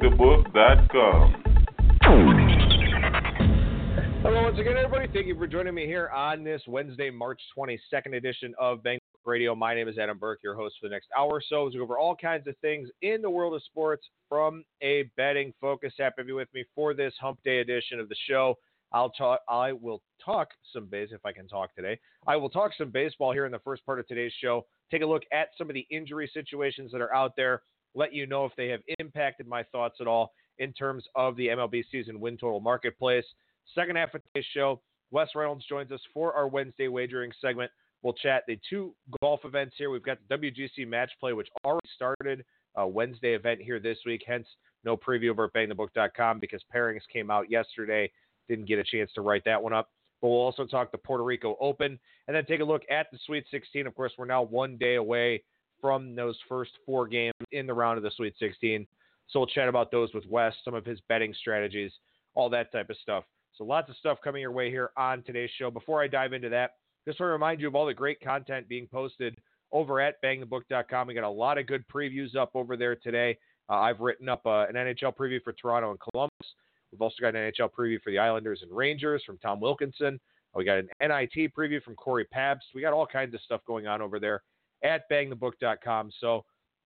BangTheBook.com. Hello once again, everybody. Thank you for joining me here on this Wednesday, March 22nd edition of Bang the Book Radio. My name is Adam Burke, your host for the next hour or so. As we go over all kinds of things in the world of sports from a betting focus. Happy to be with me for this Hump Day edition of the show. I will talk some if I can talk today. I will talk some baseball here in the first part of today's show. Take a look at some of the injury situations that are out there. Let you know if they have impacted my thoughts at all in terms of the MLB season win total marketplace. Second half of today's show, Wes Reynolds joins us for our Wednesday wagering segment. We'll chat the two golf events here. We've got the WGC Match Play, which already started a Wednesday event here this week, hence no preview over at BangTheBook.com because pairings came out yesterday. Didn't get a chance to write that one up. But we'll also talk the Puerto Rico Open and then take a look at the Sweet 16. Of course, we're now 1 day away from those first four games in the round of the Sweet 16. So we'll chat about those with Wes, some of his betting strategies, all that type of stuff. So lots of stuff coming your way here on today's show. Before I dive into that, just want to remind you of all the great content being posted over at BangTheBook.com. We got a lot of good previews up over there today. I've written up an NHL preview for Toronto and Columbus. We've also got an NHL preview for the Islanders and Rangers from Tom Wilkinson. We got an NIT preview from Corey Pabst. We got all kinds of stuff going on over there at BangTheBook.com. So,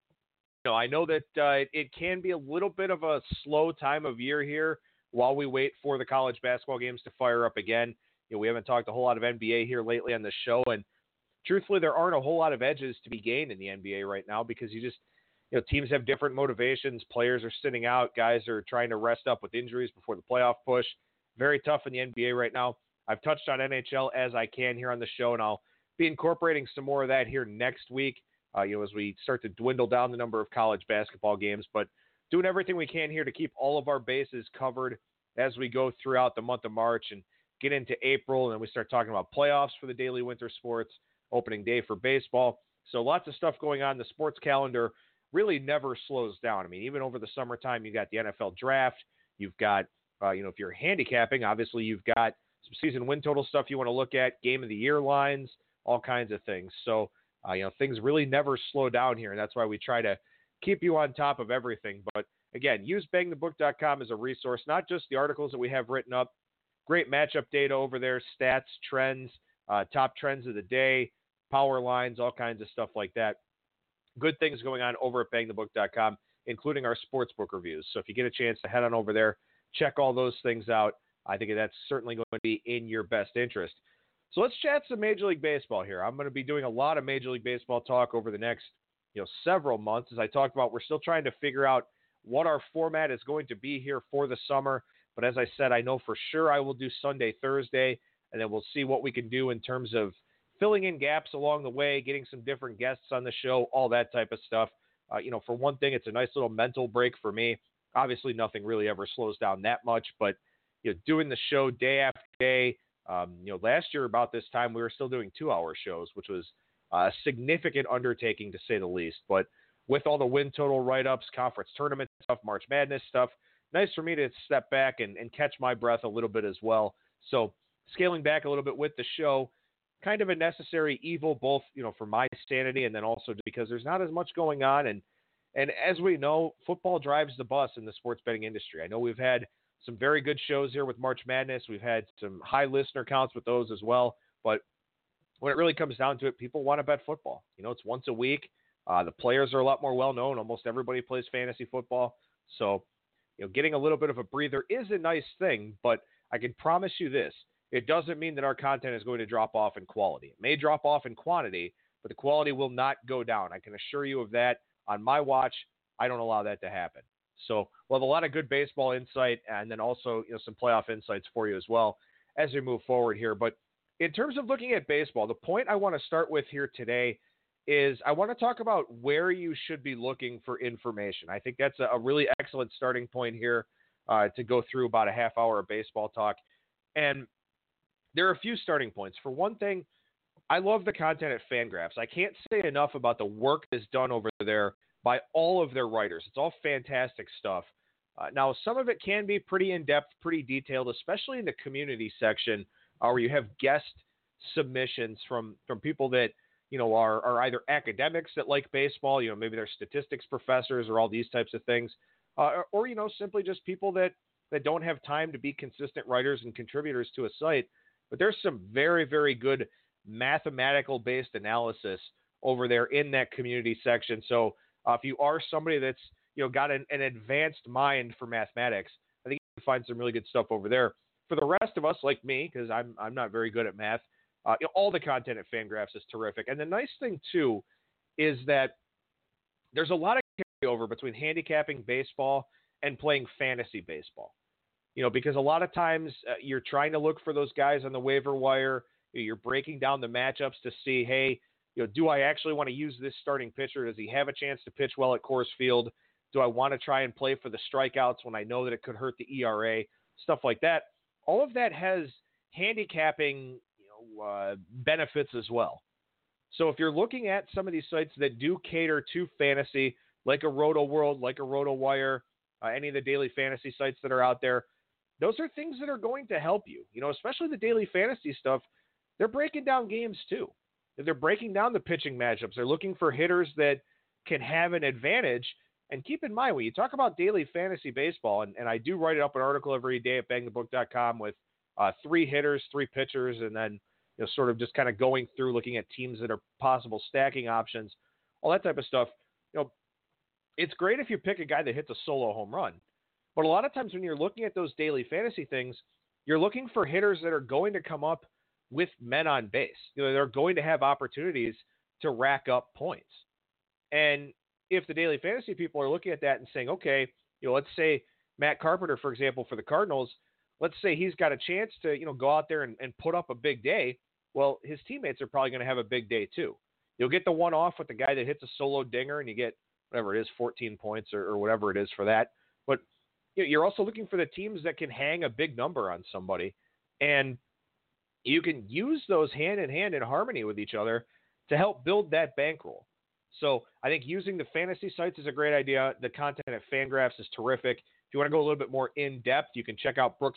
I know that it can be a little bit of a slow time of year here while we wait for the college basketball games to fire up again. We haven't talked a whole lot of NBA here lately on the show, and truthfully, there aren't a whole lot of edges to be gained in the NBA right now because teams have different motivations. Players are sitting out. Guys are trying to rest up with injuries before the playoff push. Very tough in the NBA right now. I've touched on NHL as I can here on the show, and I'll be incorporating some more of that here next week, as we start to dwindle down the number of college basketball games. But doing everything we can here to keep all of our bases covered as we go throughout the month of March and get into April, and then we start talking about playoffs for the daily winter sports, opening day for baseball. So lots of stuff going on. The sports calendar really never slows down. I mean, even over the summertime, you got the NFL draft. You've got, if you're handicapping, obviously you've got some season win total stuff you want to look at, game of the year lines, all kinds of things. So, things really never slow down here, and that's why we try to keep you on top of everything. But again, use BangTheBook.com as a resource, not just the articles that we have written up, great matchup data over there, stats, trends, top trends of the day, power lines, all kinds of stuff like that. Good things going on over at BangTheBook.com, including our sportsbook reviews. So if you get a chance to head on over there, check all those things out. I think that's certainly going to be in your best interest. So let's chat some Major League Baseball here. I'm going to be doing a lot of Major League Baseball talk over the next several months. As I talked about, we're still trying to figure out what our format is going to be here for the summer. But as I said, I know for sure I will do Sunday, Thursday, and then we'll see what we can do in terms of filling in gaps along the way, getting some different guests on the show, all that type of stuff. For one thing, it's a nice little mental break for me. Obviously, nothing really ever slows down that much, but doing the show day after day. Last year about this time, we were still doing 2-hour shows, which was a significant undertaking to say the least. But with all the win total write-ups, conference tournament stuff, March Madness stuff, nice for me to step back and catch my breath a little bit as well. So scaling back a little bit with the show, kind of a necessary evil, both, for my sanity and then also because there's not as much going on. And as we know, football drives the bus in the sports betting industry. I know we've had some very good shows here with March Madness. We've had some high listener counts with those as well. But when it really comes down to it, people want to bet football. It's once a week. The players are a lot more well-known. Almost everybody plays fantasy football. So, getting a little bit of a breather is a nice thing, but I can promise you this. It doesn't mean that our content is going to drop off in quality. It may drop off in quantity, but the quality will not go down. I can assure you of that. On my watch, I don't allow that to happen. So we'll have a lot of good baseball insight and then also some playoff insights for you as well as we move forward here. But in terms of looking at baseball, the point I want to start with here today is I want to talk about where you should be looking for information. I think that's a really excellent starting point here to go through about a half hour of baseball talk. And there are a few starting points. For one thing, I love the content at Fangraphs. I can't say enough about the work that's done over there by all of their writers. It's all fantastic stuff. Now, some of it can be pretty in-depth, pretty detailed, especially in the community section where you have guest submissions from people that, are either academics that like baseball, maybe they're statistics professors or all these types of things, or simply just people that don't have time to be consistent writers and contributors to a site. But there's some very, very good mathematical-based analysis over there in that community section. So if you are somebody that's got an advanced mind for mathematics, I think you can find some really good stuff over there. For the rest of us, like me, because I'm not very good at math, all the content at Fangraphs is terrific. And the nice thing too is that there's a lot of carryover between handicapping baseball and playing fantasy baseball. Because a lot of times you're trying to look for those guys on the waiver wire. You're breaking down the matchups to see, hey, do I actually want to use this starting pitcher? Does he have a chance to pitch well at Coors Field? Do I want to try and play for the strikeouts when I know that it could hurt the ERA? Stuff like that. All of that has handicapping benefits as well. So if you're looking at some of these sites that do cater to fantasy, like a Roto World, like a Roto Wire, any of the daily fantasy sites that are out there, those are things that are going to help you. Especially the daily fantasy stuff, they're breaking down games too. They're breaking down the pitching matchups. They're looking for hitters that can have an advantage. And keep in mind, when you talk about daily fantasy baseball, and I do write up an article every day at bangthebook.com with 3 hitters, 3 pitchers, and then sort of just kind of going through looking at teams that are possible stacking options, all that type of stuff. It's great if you pick a guy that hits a solo home run. But a lot of times when you're looking at those daily fantasy things, you're looking for hitters that are going to come up with men on base. They're going to have opportunities to rack up points. And if the daily fantasy people are looking at that and saying, okay, let's say Matt Carpenter, for example, for the Cardinals, let's say he's got a chance to, go out there and put up a big day. Well, his teammates are probably going to have a big day too. You'll get the one off with the guy that hits a solo dinger and you get whatever it is, 14 points or whatever it is for that. But you're also looking for the teams that can hang a big number on somebody. And you can use those hand in hand in harmony with each other to help build that bankroll. So I think using the fantasy sites is a great idea. The content at Fangraphs is terrific. If you want to go a little bit more in depth, you can check out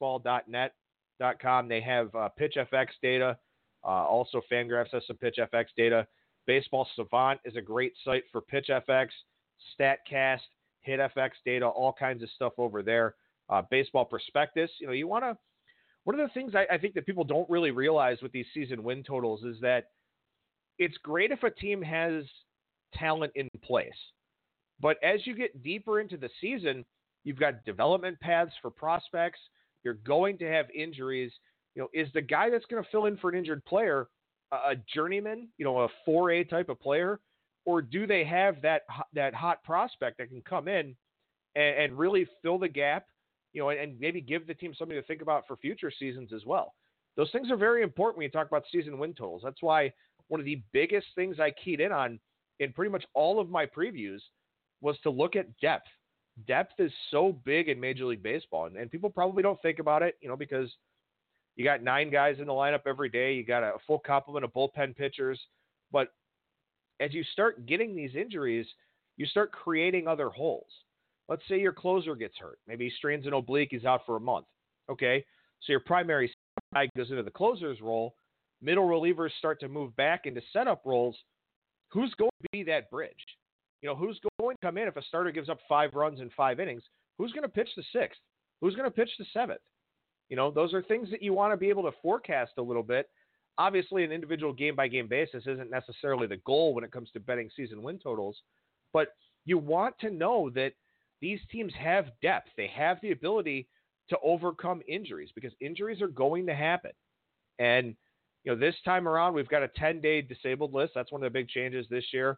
brooksbaseball.net.com. They have PitchFX data. Also, Fangraphs has some PitchFX data. Baseball Savant is a great site for PitchFX, StatCast, HitFX data, all kinds of stuff over there. Baseball Prospectus. You want to. One of the things I think that people don't really realize with these season win totals is that it's great if a team has talent in place. But as you get deeper into the season, you've got development paths for prospects. You're going to have injuries. Is the guy that's going to fill in for an injured player a journeyman, a 4A type of player? Or do they have that hot prospect that can come in and really fill the gap, and maybe give the team something to think about for future seasons as well? Those things are very important when you talk about season win totals. That's why one of the biggest things I keyed in on in pretty much all of my previews was to look at depth. Depth is so big in Major League Baseball, and people probably don't think about it, because you got 9 guys in the lineup every day. You got a full complement of bullpen pitchers. But as you start getting these injuries, you start creating other holes. Let's say your closer gets hurt. Maybe he strains an oblique. He's out for a month. Okay, so your primary guy goes into the closer's role. Middle relievers start to move back into setup roles. Who's going to be that bridge? Who's going to come in if a starter gives up 5 runs in 5 innings? Who's going to pitch the 6th? Who's going to pitch the 7th? Those are things that you want to be able to forecast a little bit. Obviously, an individual game-by-game basis isn't necessarily the goal when it comes to betting season win totals, but you want to know that these teams have depth. They have the ability to overcome injuries because injuries are going to happen. And this time around, we've got a 10-day disabled list. That's one of the big changes this year.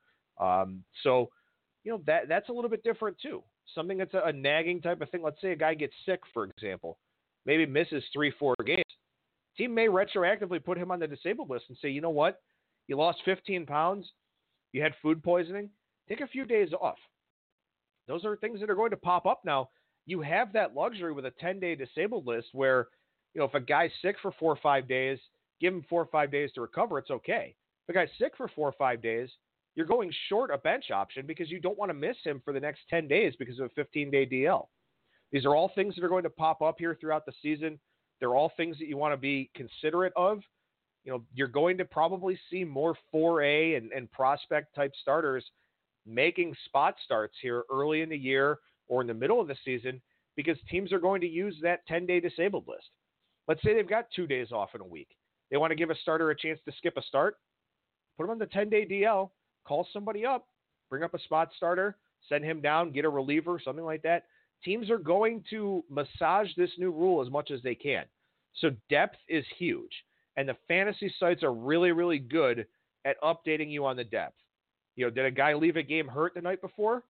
So that's a little bit different too. Something that's a nagging type of thing. Let's say a guy gets sick, for example, maybe misses 3-4 games. Team may retroactively put him on the disabled list and say, you know what? You lost 15 pounds. You had food poisoning. Take a few days off. Those are things that are going to pop up now. You have that luxury with a 10-day disabled list where, if a guy's sick for 4 or 5 days, give him 4 or 5 days to recover. It's okay. If a guy's sick for 4 or 5 days, you're going short a bench option because you don't want to miss him for the next 10 days because of a 15-day DL. These are all things that are going to pop up here throughout the season. They're all things that you want to be considerate of. You're going to probably see more 4A and prospect type starters making spot starts here early in the year or in the middle of the season because teams are going to use that 10-day disabled list. Let's say they've got 2 days off in a week. They want to give a starter a chance to skip a start. Put him on the 10-day DL, call somebody up, bring up a spot starter, send him down, get a reliever, something like that. Teams are going to massage this new rule as much as they can. So depth is huge. And the fantasy sites are really, really good at updating you on the depth. Did a guy leave a game hurt the night before?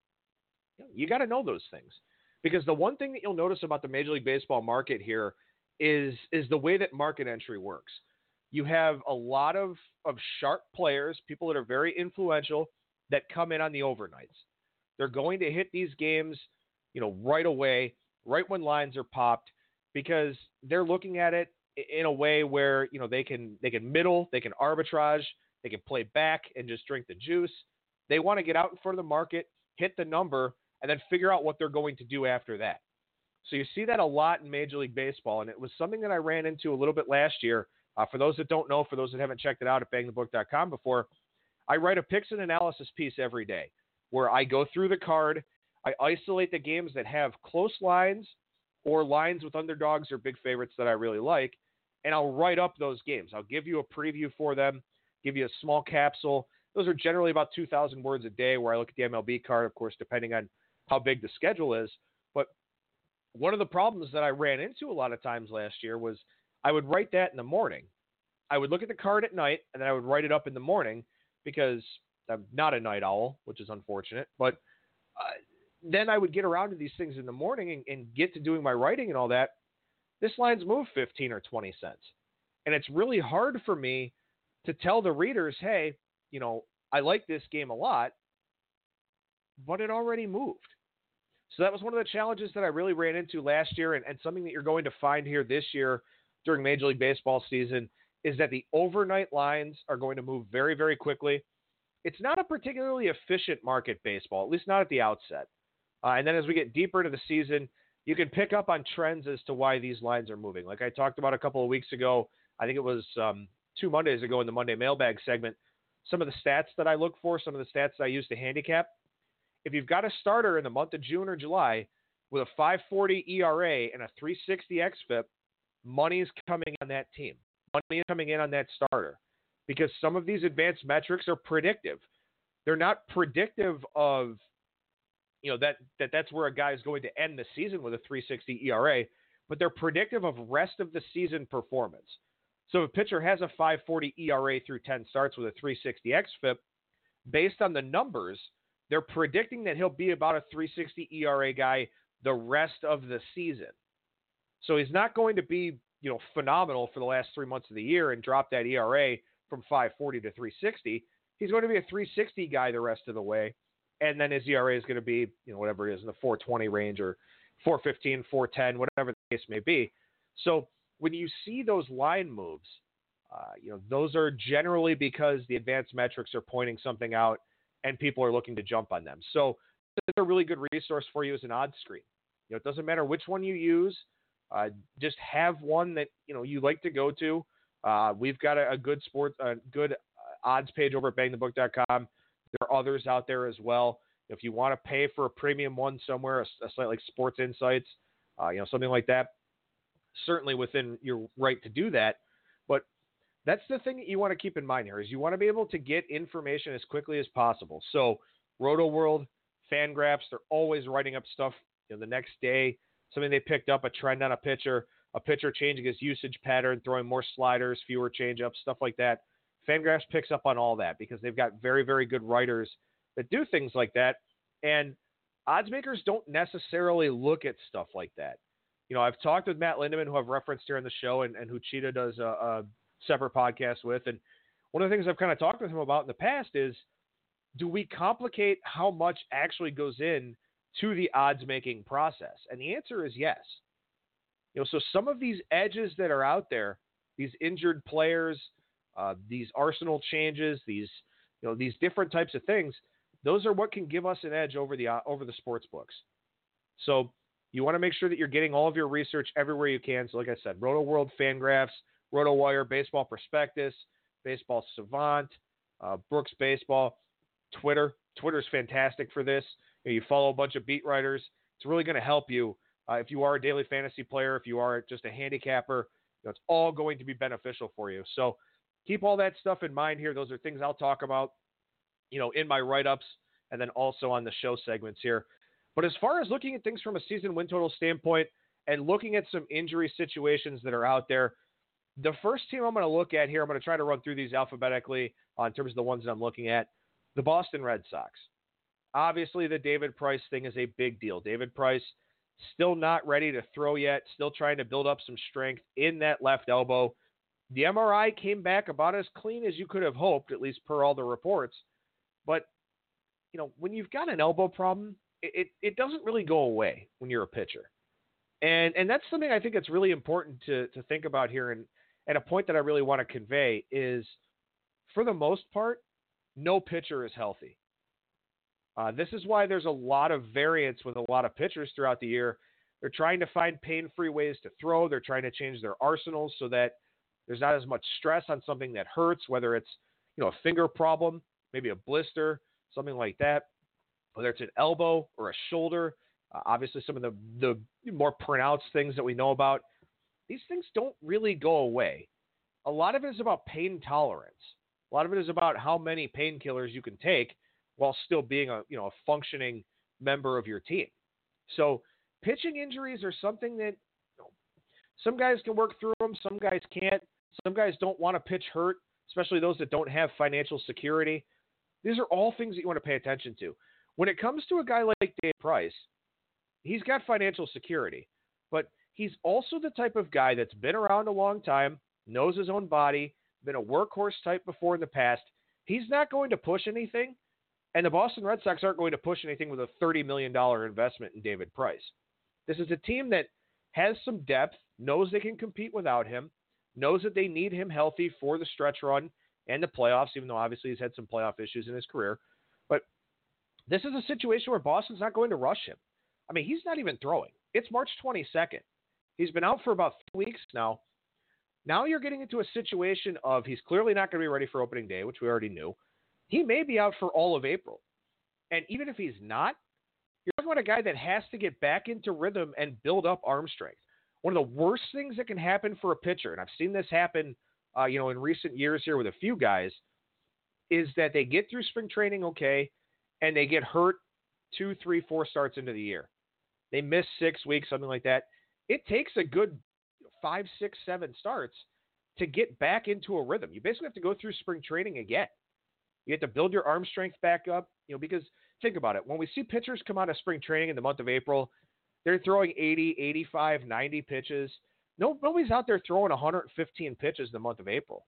You got to know those things. Because the one thing that you'll notice about the Major League Baseball market here is the way that market entry works. You have a lot of sharp players, people that are very influential, that come in on the overnights. They're going to hit these games, right away, right when lines are popped, because they're looking at it in a way where, they can middle, they can arbitrage, they can play back and just drink the juice. They want to get out in front of the market, hit the number, and then figure out what they're going to do after that. So you see that a lot in Major League Baseball, and it was something that I ran into a little bit last year. For those that don't know, for those that haven't checked it out at bangthebook.com before, I write a picks and analysis piece every day where I go through the card, I isolate the games that have close lines or lines with underdogs or big favorites that I really like, and I'll write up those games. I'll give you a preview for them, give you a small capsule. Those are generally about 2,000 words a day where I look at the MLB card, of course, depending on how big the schedule is. But one of the problems that I ran into a lot of times last year was I would write that in the morning. I would look at the card at night, and then I would write it up in the morning because I'm not a night owl, which is unfortunate. But then I would get around to these things in the morning and get to doing my writing and all that. This line's moved 15 or 20 cents. And it's really hard for me to tell the readers, hey, I like this game a lot, but it already moved. So that was one of the challenges that I really ran into last year, and something that you're going to find here this year during Major League Baseball season is that the overnight lines are going to move very, very quickly. It's not a particularly efficient market, baseball, at least not at the outset. And then as we get deeper into the season, you can pick up on trends as to why these lines are moving. Like I talked about a couple of weeks ago, I think it was 2 Mondays ago in the Monday Mailbag segment, some of the stats that I look for, some of the stats that I use to handicap. If you've got a starter in the month of June or July with a 5.40 ERA and a 3.60 xFIP, money's coming on that team. Money is coming in on that starter because some of these advanced metrics are predictive. They're not predictive of, that's where a guy is going to end the season with a 3.60 ERA, but they're predictive of rest of the season performance. So if a pitcher has a 5.40 ERA through 10 starts with a 3.60 xFIP, based on the numbers, they're predicting that he'll be about a 3.60 ERA guy the rest of the season. So he's not going to be, phenomenal for the last 3 months of the year and drop that ERA from 5.40 to 3.60. He's going to be a 3.60 guy the rest of the way. And then his ERA is going to be, whatever it is in the 4.20 range or 4.15, 4.10, whatever the case may be. So when you see those line moves, those are generally because the advanced metrics are pointing something out and people are looking to jump on them. So it's a really good resource for you as an odds screen. It doesn't matter which one you use. Just have one that, you like to go to. We've got a good odds page over at bangthebook.com. There are others out there as well. If you want to pay for a premium one somewhere, a site like Sports Insights, something like that, certainly within your right to do that. But that's the thing that you want to keep in mind here is you want to be able to get information as quickly as possible. So RotoWorld, Fangraphs, they're always writing up stuff the next day, something they picked up, a trend on a pitcher changing his usage pattern, throwing more sliders, fewer changeups, stuff like that. Fangraphs picks up on all that because they've got very, very good writers that do things like that. And odds makers don't necessarily look at stuff like that. I've talked with Matt Lindeman, who I've referenced here on the show, and who Cheetah does a separate podcast with. And one of the things I've kind of talked with him about in the past is, do we complicate how much actually goes in to the odds making process? And the answer is yes. So some of these edges that are out there, these injured players, these Arsenal changes, these different types of things, those are what can give us an edge over the sports books. So you want to make sure that you're getting all of your research everywhere you can. So like I said, RotoWorld, Fangraphs, RotoWire, Baseball Prospectus, Baseball Savant, Brooks Baseball, Twitter. Twitter's fantastic for this. You follow a bunch of beat writers. It's really going to help you if you are a daily fantasy player, if you are just a handicapper. It's all going to be beneficial for you. So keep all that stuff in mind here. Those are things I'll talk about, in my write-ups and then also on the show segments here. But as far as looking at things from a season win total standpoint and looking at some injury situations that are out there, the first team I'm going to look at here, I'm going to try to run through these alphabetically in terms of the ones that I'm looking at. The Boston Red Sox. Obviously, the David Price thing is a big deal. David Price still not ready to throw yet, still trying to build up some strength in that left elbow. The MRI came back about as clean as you could have hoped, at least per all the reports. But, when you've got an elbow problem, it doesn't really go away when you're a pitcher. And that's something I think that's really important to think about here. And a point that I really want to convey is, for the most part, no pitcher is healthy. This is why there's a lot of variance with a lot of pitchers throughout the year. They're trying to find pain-free ways to throw. They're trying to change their arsenals so that there's not as much stress on something that hurts, whether it's, a finger problem, maybe a blister, something like that, whether it's an elbow or a shoulder. Obviously, some of the more pronounced things that we know about, these things don't really go away. A lot of it is about pain tolerance. A lot of it is about how many painkillers you can take while still being a functioning member of your team. So pitching injuries are something that some guys can work through them, some guys can't. Some guys don't want to pitch hurt, especially those that don't have financial security. These are all things that you want to pay attention to. When it comes to a guy like Dave Price, he's got financial security, but he's also the type of guy that's been around a long time, knows his own body, been a workhorse type before in the past. He's not going to push anything. And the Boston Red Sox aren't going to push anything with a $30 million investment in David Price. This is a team that has some depth, knows they can compete without him, knows that they need him healthy for the stretch run and the playoffs, even though obviously he's had some playoff issues in his career. But this is a situation where Boston's not going to rush him. I mean, he's not even throwing. It's March 22nd. He's been out for about 3 weeks now. Now you're getting into a situation of he's clearly not going to be ready for opening day, which we already knew. He may be out for all of April. And even if he's not, you're talking about a guy that has to get back into rhythm and build up arm strength. One of the worst things that can happen for a pitcher, and I've seen this happen, in recent years here with a few guys, is that they get through spring training okay, and they get hurt 2, 3, 4 starts into the year. They miss 6 weeks, something like that. It takes a good 5, 6, 7 starts to get back into a rhythm. You basically have to go through spring training again. You have to build your arm strength back up, because think about it. When we see pitchers come out of spring training in the month of April, they're throwing 80, 85, 90 pitches. Nobody's out there throwing 115 pitches in the month of April.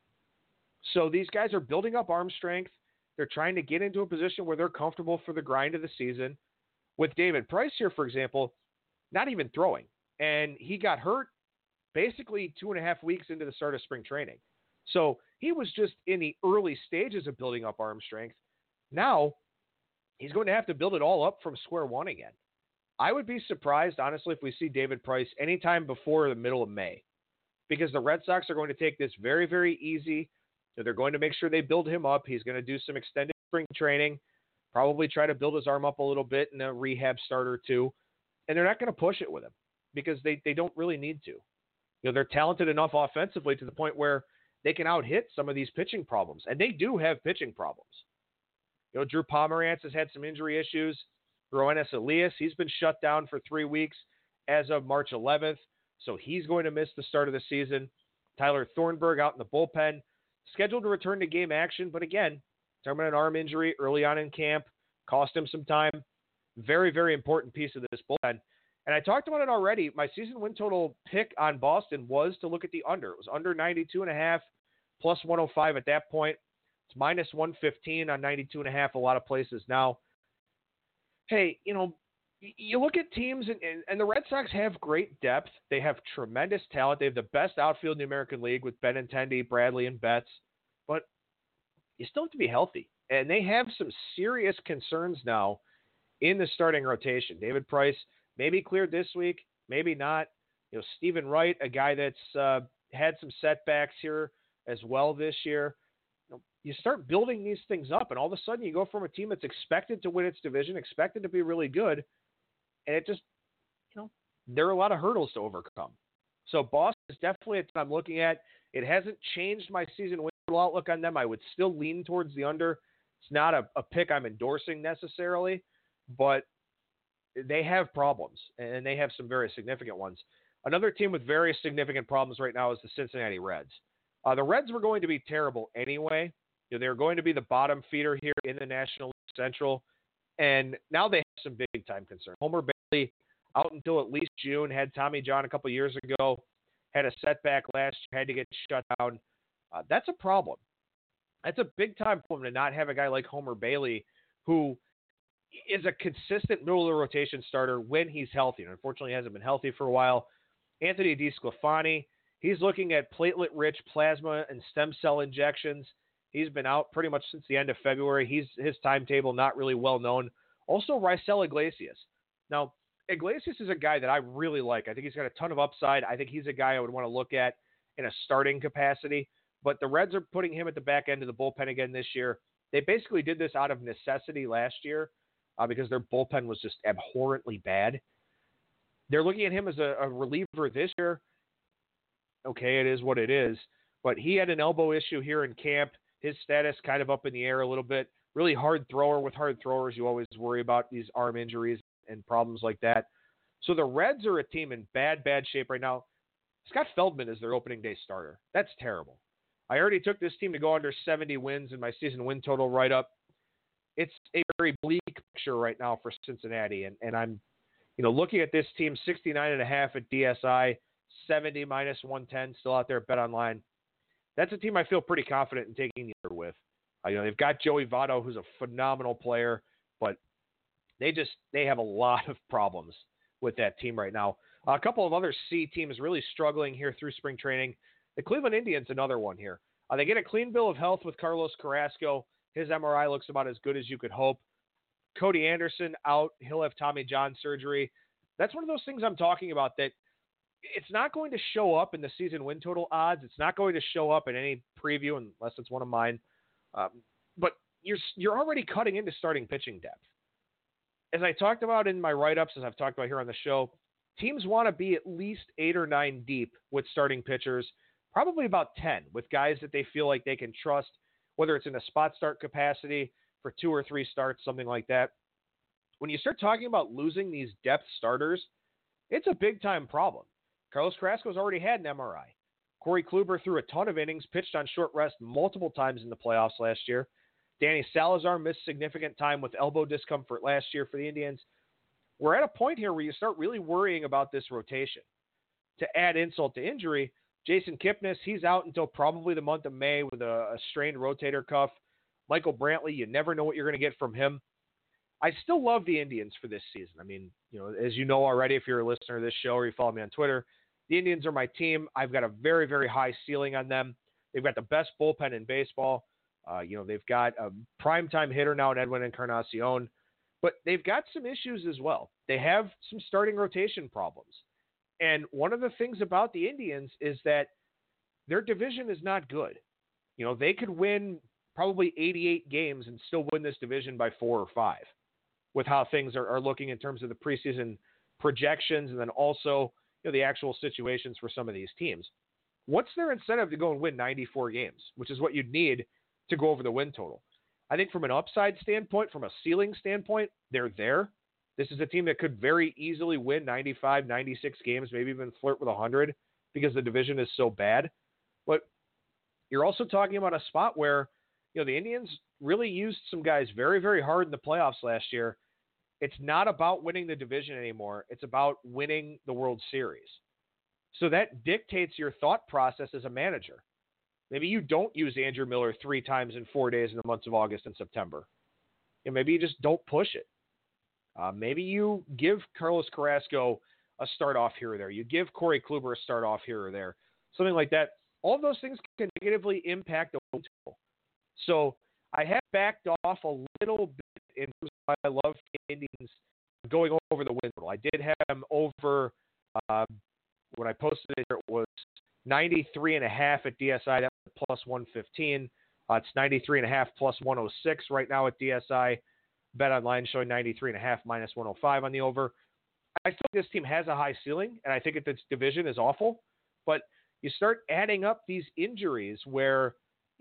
So these guys are building up arm strength. They're trying to get into a position where they're comfortable for the grind of the season. With David Price here, for example, not even throwing. And he got hurt basically 2.5 weeks into the start of spring training. So he was just in the early stages of building up arm strength. Now he's going to have to build it all up from square one again. I would be surprised, honestly, if we see David Price anytime before the middle of May, because the Red Sox are going to take this very, very easy. They're going to make sure they build him up. He's going to do some extended spring training, probably try to build his arm up a little bit in a rehab start or two, and they're not going to push it with him because they don't really need to. They're talented enough offensively to the point where they can out-hit some of these pitching problems, and they do have pitching problems. Drew Pomerantz has had some injury issues. Roenis Elias, he's been shut down for 3 weeks as of March 11th, so he's going to miss the start of the season. Tyler Thornburg out in the bullpen, scheduled to return to game action, but again, talking about an arm injury early on in camp, cost him some time. Very, very important piece of this bullpen. And I talked about it already. My season win total pick on Boston was to look at the under. It was under 92.5, plus 105 at that point. It's minus 115 on 92.5 a lot of places now. Hey, you look at teams, and the Red Sox have great depth. They have tremendous talent. They have the best outfield in the American League with Benintendi, Bradley, and Betts. But you still have to be healthy. And they have some serious concerns now in the starting rotation. David Price maybe cleared this week, maybe not. Stephen Wright, a guy that's had some setbacks here as well this year. you start building these things up, and all of a sudden you go from a team that's expected to win its division, expected to be really good, and it just, there are a lot of hurdles to overcome. So Boston is definitely a team I'm looking at. It hasn't changed my season win outlook on them. I would still lean towards the under. It's not a pick I'm endorsing necessarily, but they have problems, and they have some very significant ones. Another team with very significant problems right now is the Cincinnati Reds. The Reds were going to be terrible anyway. They were going to be the bottom feeder here in the National League Central, and now they have some big-time concerns. Homer Bailey, out until at least June, had Tommy John a couple years ago, had a setback last year, had to get shut down. That's a problem. That's a big-time problem to not have a guy like Homer Bailey, who is a consistent middle-of-the-rotation starter when he's healthy. And unfortunately, he hasn't been healthy for a while. Anthony DeSclafani, he's looking at platelet-rich plasma and stem cell injections. He's been out pretty much since the end of February. His timetable not really well known. Also, Raisel Iglesias. Now, Iglesias is a guy that I really like. I think he's got a ton of upside. I think he's a guy I would want to look at in a starting capacity. But the Reds are putting him at the back end of the bullpen again this year. They basically did this out of necessity last year because their bullpen was just abhorrently bad. They're looking at him as a reliever this year. Okay, it is what it is. But he had an elbow issue here in camp. His status kind of up in the air a little bit. Really hard thrower. With hard throwers, you always worry about these arm injuries and problems like that. So the Reds are a team in bad shape right now. Scott Feldman is their opening day starter. That's terrible. I already took this team to go under 70 wins in my season win total write-up. It's a very bleak picture right now for Cincinnati, and I'm looking at this team, 69.5 at DSI, 70 minus 110 still out there at BetOnline. That's a team I feel pretty confident in taking the under with. They've got Joey Votto, who's a phenomenal player, but they have a lot of problems with that team right now. A couple of other C teams really struggling here through spring training. The Cleveland Indians, another one here. They get a clean bill of health with Carlos Carrasco. His MRI looks about as good as you could hope. Cody Anderson out. He'll have Tommy John surgery. That's one of those things I'm talking about that it's not going to show up in the season win total odds. It's not going to show up in any preview unless it's one of mine. But you're already cutting into starting pitching depth. As I talked about in my write-ups, as I've talked about here on the show, teams want to be at least 8 or 9 deep with starting pitchers, probably about 10 with guys that they feel like they can trust, whether it's in a spot start capacity for 2 or 3 starts, something like that. When you start talking about losing these depth starters, it's a big-time problem. Carlos Carrasco's already had an MRI. Corey Kluber threw a ton of innings, pitched on short rest multiple times in the playoffs last year. Danny Salazar missed significant time with elbow discomfort last year for the Indians. We're at a point here where you start really worrying about this rotation. To add insult to injury, Jason Kipnis, he's out until probably the month of May with a strained rotator cuff. Michael Brantley, you never know what you're going to get from him. I still love the Indians for this season. I mean, as you know already, if you're a listener to this show or you follow me on Twitter, the Indians are my team. I've got a very, very high ceiling on them. They've got the best bullpen in baseball. They've got a primetime hitter now in Edwin Encarnacion, but they've got some issues as well. They have some starting rotation problems. And one of the things about the Indians is that their division is not good. They could win probably 88 games and still win this division by 4 or 5 with how things are looking in terms of the preseason projections and then also the actual situations for some of these teams. What's their incentive to go and win 94 games, which is what you'd need to go over the win total? I think from an upside standpoint, from a ceiling standpoint, they're there. This is a team that could very easily win 95, 96 games, maybe even flirt with 100 because the division is so bad. But you're also talking about a spot where, the Indians really used some guys very, very hard in the playoffs last year. It's not about winning the division anymore. It's about winning the World Series. So that dictates your thought process as a manager. Maybe you don't use Andrew Miller 3 times in 4 days in the months of August and September. Maybe you just don't push it. Maybe you give Carlos Carrasco a start off here or there. You give Corey Kluber a start off here or there. Something like that. All of those things can negatively impact the win total. So I have backed off a little bit in terms of my love for the Indians going over the win total. I did have them over, when I posted it, it was 93.5 at DSI, that was plus 115. It's 93.5 plus 106 right now at DSI. Bet Online showing 93.5 minus 105 on the over. I feel like this team has a high ceiling, and I think that this division is awful. But you start adding up these injuries where,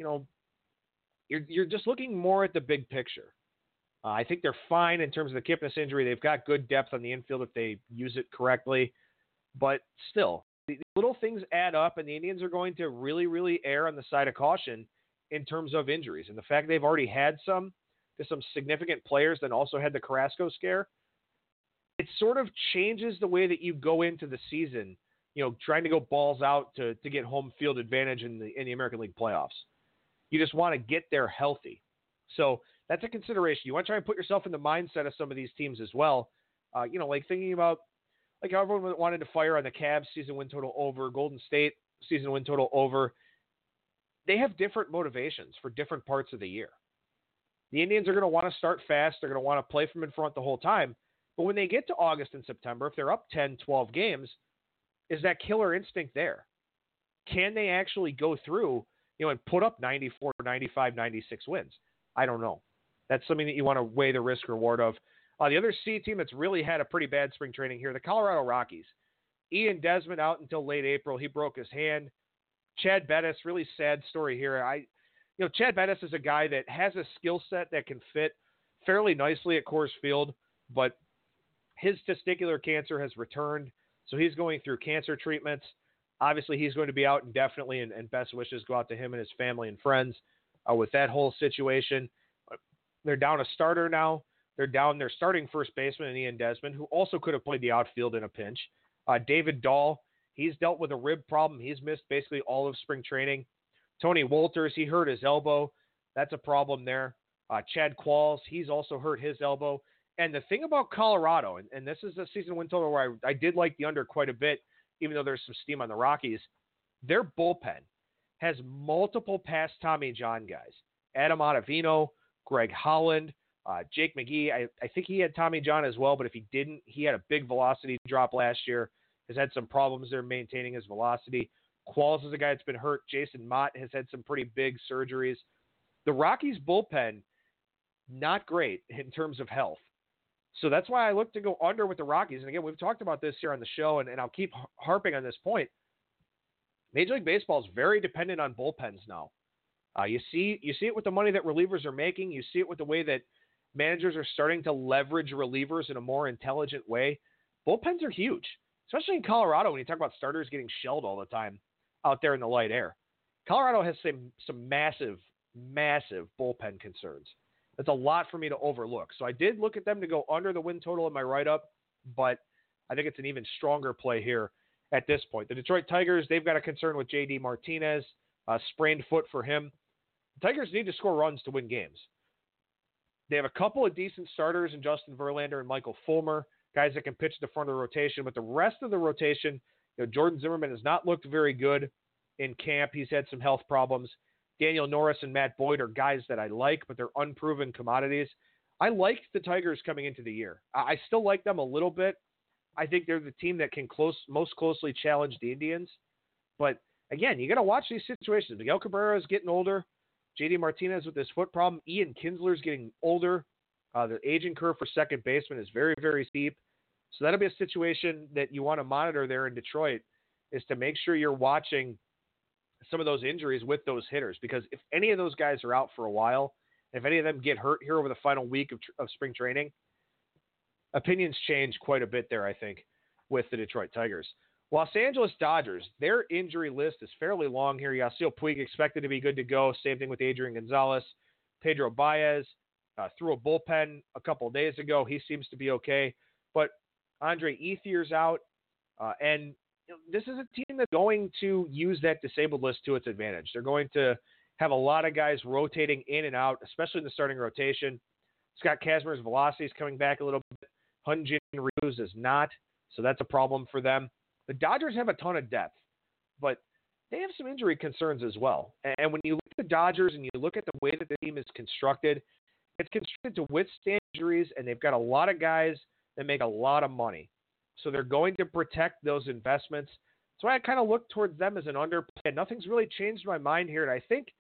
you're just looking more at the big picture. I think they're fine in terms of the Kipnis injury. They've got good depth on the infield if they use it correctly. But still, the little things add up, and the Indians are going to really, really err on the side of caution in terms of injuries. And the fact they've already had some significant players that also had the Carrasco scare, it sort of changes the way that you go into the season, trying to go balls out to get home field advantage in the American League playoffs. You just want to get there healthy. So that's a consideration. You want to try and put yourself in the mindset of some of these teams as well. Like thinking about like how everyone wanted to fire on the Cavs season win total over, Golden State season win total over. They have different motivations for different parts of the year. The Indians are going to want to start fast. They're going to want to play from in front the whole time. But when they get to August and September, if they're up 10, 12 games, is that killer instinct there? Can they actually go through, and put up 94, 95, 96 wins? I don't know. That's something that you want to weigh the risk reward of. The other C team that's really had a pretty bad spring training here, the Colorado Rockies. Ian Desmond out until late April. He broke his hand. Chad Bettis, really sad story here. Chad Bettis is a guy that has a skill set that can fit fairly nicely at Coors Field, but his testicular cancer has returned, so he's going through cancer treatments. Obviously, he's going to be out indefinitely, and best wishes go out to him and his family and friends with that whole situation. They're down a starter now. They're down their starting first baseman in Ian Desmond, who also could have played the outfield in a pinch. David Dahl, he's dealt with a rib problem. He's missed basically all of spring training. Tony Wolters, he hurt his elbow. That's a problem there. Chad Qualls, he's also hurt his elbow. And the thing about Colorado, and this is a season win total where I did like the under quite a bit, even though there's some steam on the Rockies, their bullpen has multiple past Tommy John guys. Adam Ottavino, Greg Holland, Jake McGee. I think he had Tommy John as well, but if he didn't, he had a big velocity drop last year. Has had some problems there maintaining his velocity. Qualls is a guy that's been hurt. Jason Mott has had some pretty big surgeries. The Rockies bullpen, not great in terms of health. So that's why I look to go under with the Rockies. And again, we've talked about this here on the show, and I'll keep harping on this point. Major League Baseball is very dependent on bullpens now. You see it with the money that relievers are making. You see it with the way that managers are starting to leverage relievers in a more intelligent way. Bullpens are huge, especially in Colorado when you talk about starters getting shelled all the time out there in the light air. Colorado has some massive, massive bullpen concerns. That's a lot for me to overlook. So I did look at them to go under the win total in my write-up, but I think it's an even stronger play here at this point. The Detroit Tigers, they've got a concern with J.D. Martinez, sprained foot for him. The Tigers need to score runs to win games. They have a couple of decent starters in Justin Verlander and Michael Fulmer, guys that can pitch the front of the rotation, but the rest of the rotation, Jordan Zimmerman has not looked very good in camp. He's had some health problems. Daniel Norris and Matt Boyd are guys that I like, but they're unproven commodities. I liked the Tigers coming into the year. I still like them a little bit. I think they're the team that can most closely challenge the Indians. But again, you got to watch these situations. Miguel Cabrera is getting older. J.D. Martinez with his foot problem. Ian Kinsler's getting older. The aging curve for second baseman is very, very steep. So that'll be a situation that you want to monitor there in Detroit, is to make sure you're watching some of those injuries with those hitters, because if any of those guys are out for a while, if any of them get hurt here over the final week of spring training, opinions change quite a bit there, I think, with the Detroit Tigers. Los Angeles Dodgers, their injury list is fairly long here. Yasiel Puig expected to be good to go. Same thing with Adrian Gonzalez. Pedro Baez threw a bullpen a couple of days ago. He seems to be okay. But Andre Ethier's out, and this is a team that's going to use that disabled list to its advantage. They're going to have a lot of guys rotating in and out, especially in the starting rotation. Scott Kazmir's velocity is coming back a little bit. Hyun-Jin Ryu's is not, so that's a problem for them. The Dodgers have a ton of depth, but they have some injury concerns as well. And when you look at the Dodgers and you look at the way that the team is constructed, it's constructed to withstand injuries, and they've got a lot of guys that make a lot of money. So they're going to protect those investments. So I kind of look towards them as an underplay. Nothing's really changed my mind here. And I think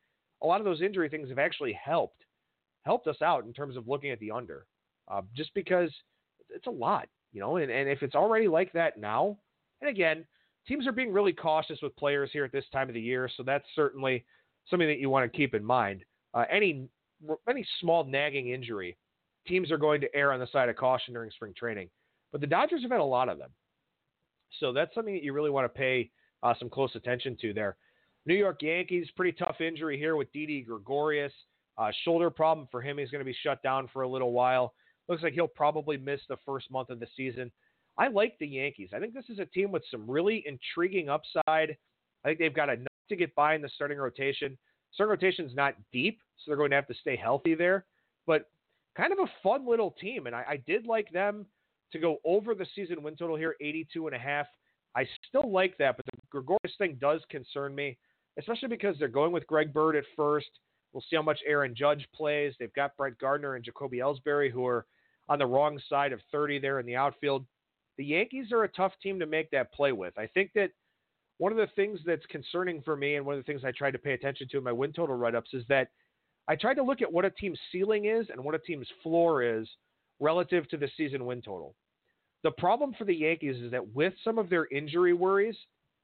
a lot of those injury things have actually helped us out in terms of looking at the under, just because it's a lot, and if it's already like that now, and again, teams are being really cautious with players here at this time of the year, so that's certainly something that you want to keep in mind. Any small nagging injury, teams are going to err on the side of caution during spring training, but the Dodgers have had a lot of them, so that's something that you really want to pay some close attention to there. New York Yankees, pretty tough injury here with Didi Gregorius. Shoulder problem for him. He's going to be shut down for a little while. Looks like he'll probably miss the first month of the season. I like the Yankees. I think this is a team with some really intriguing upside. I think they've got enough to get by in the starting rotation. Starting rotation's not deep, so they're going to have to stay healthy there. But kind of a fun little team, and I did like them to go over the season win total here, 82.5. I still like that, but the Gregorius thing does concern me, especially because they're going with Greg Bird at first. We'll see how much Aaron Judge plays. They've got Brett Gardner and Jacoby Ellsbury, who are on the wrong side of 30 there in the outfield. The Yankees are a tough team to make that play with. I think that one of the things that's concerning for me, and one of the things I tried to pay attention to in my win total write-ups, is that I tried to look at what a team's ceiling is and what a team's floor is relative to the season win total. The problem for the Yankees is that with some of their injury worries,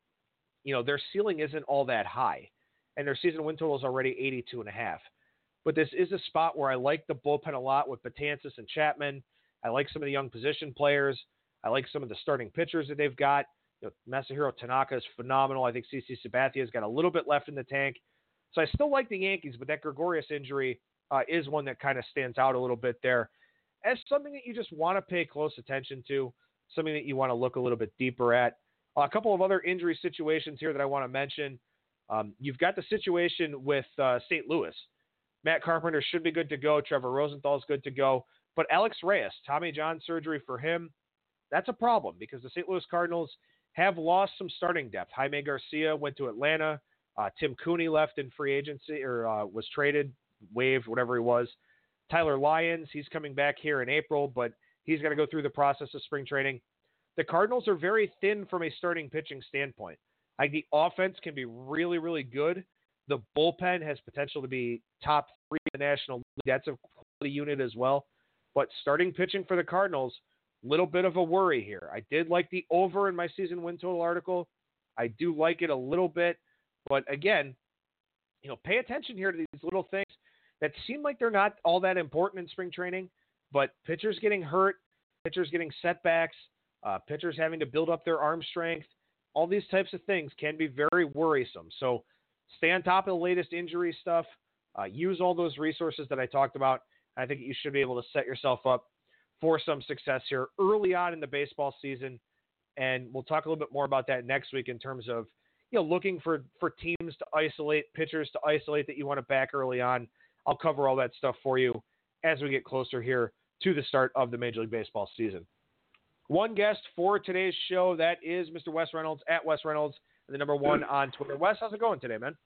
their ceiling isn't all that high, and their season win total is already 82.5. But this is a spot where I like the bullpen a lot with Betances and Chapman. I like some of the young position players. I like some of the starting pitchers that they've got. Masahiro Tanaka is phenomenal. I think CC Sabathia's got a little bit left in the tank. So I still like the Yankees, but that Gregorius injury is one that kind of stands out a little bit there as something that you just want to pay close attention to, something that you want to look a little bit deeper at. A couple of other injury situations here that I want to mention. You've got the situation with St. Louis. Matt Carpenter should be good to go. Trevor Rosenthal is good to go. But Alex Reyes, Tommy John surgery for him, that's a problem because the St. Louis Cardinals have lost some starting depth. Jaime Garcia went to Atlanta. Tim Cooney left in free agency or was traded, waived, whatever he was. Tyler Lyons, he's coming back here in April, but he's going to go through the process of spring training. The Cardinals are very thin from a starting pitching standpoint. The offense can be really, really good. The bullpen has potential to be top 3 in the National League. That's a quality unit as well. But starting pitching for the Cardinals, little bit of a worry here. I did like the over in my season win total article. I do like it a little bit. But again, pay attention here to these little things that seem like they're not all that important in spring training, but pitchers getting hurt, pitchers getting setbacks, pitchers having to build up their arm strength, all these types of things can be very worrisome. So stay on top of the latest injury stuff. Use all those resources that I talked about. I think you should be able to set yourself up for some success here early on in the baseball season. And we'll talk a little bit more about that next week in terms of, looking for teams to isolate, pitchers to isolate that you want to back early on. I'll cover all that stuff for you as we get closer here to the start of the Major League Baseball season. One guest for today's show, that is Mr. Wes Reynolds at Wes Reynolds, and the number 1 on Twitter. Wes, how's it going today, man?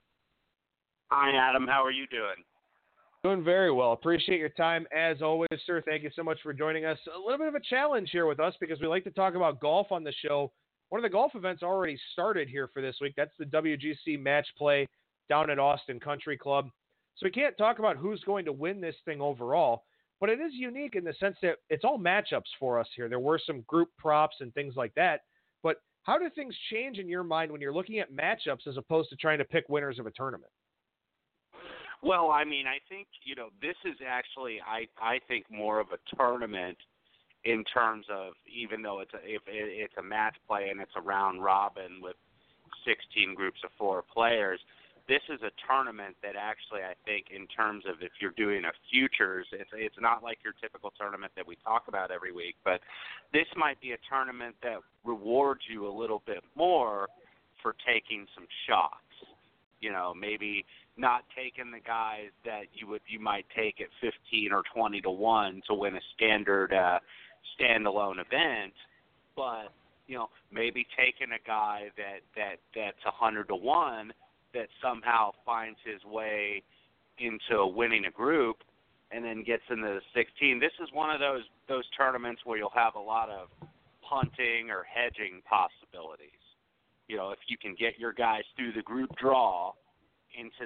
Hi, Adam. How are you doing? Doing very well. Appreciate your time as always, sir. Thank you so much for joining us. A little bit of a challenge here with us because we like to talk about golf on the show. One of the golf events already started here for this week. That's the WGC Match Play down at Austin Country Club. So we can't talk about who's going to win this thing overall, but it is unique in the sense that it's all matchups for us here. There were some group props and things like that, but how do things change in your mind when you're looking at matchups as opposed to trying to pick winners of a tournament? Well, I think, this is actually, I think, more of a tournament in terms of, even though it's a match play and it's a round robin with 16 groups of 4 players, this is a tournament that actually, I think, in terms of if you're doing a futures, it's not like your typical tournament that we talk about every week, but this might be a tournament that rewards you a little bit more for taking some shots. Maybe not taking the guys that you might take at 15 or 20 to 1 to win a standard standalone event, but maybe taking a guy that's 100 to 1 that somehow finds his way into winning a group and then gets into the 16. This is one of those tournaments where you'll have a lot of punting or hedging possibilities. If you can get your guys through the group draw into that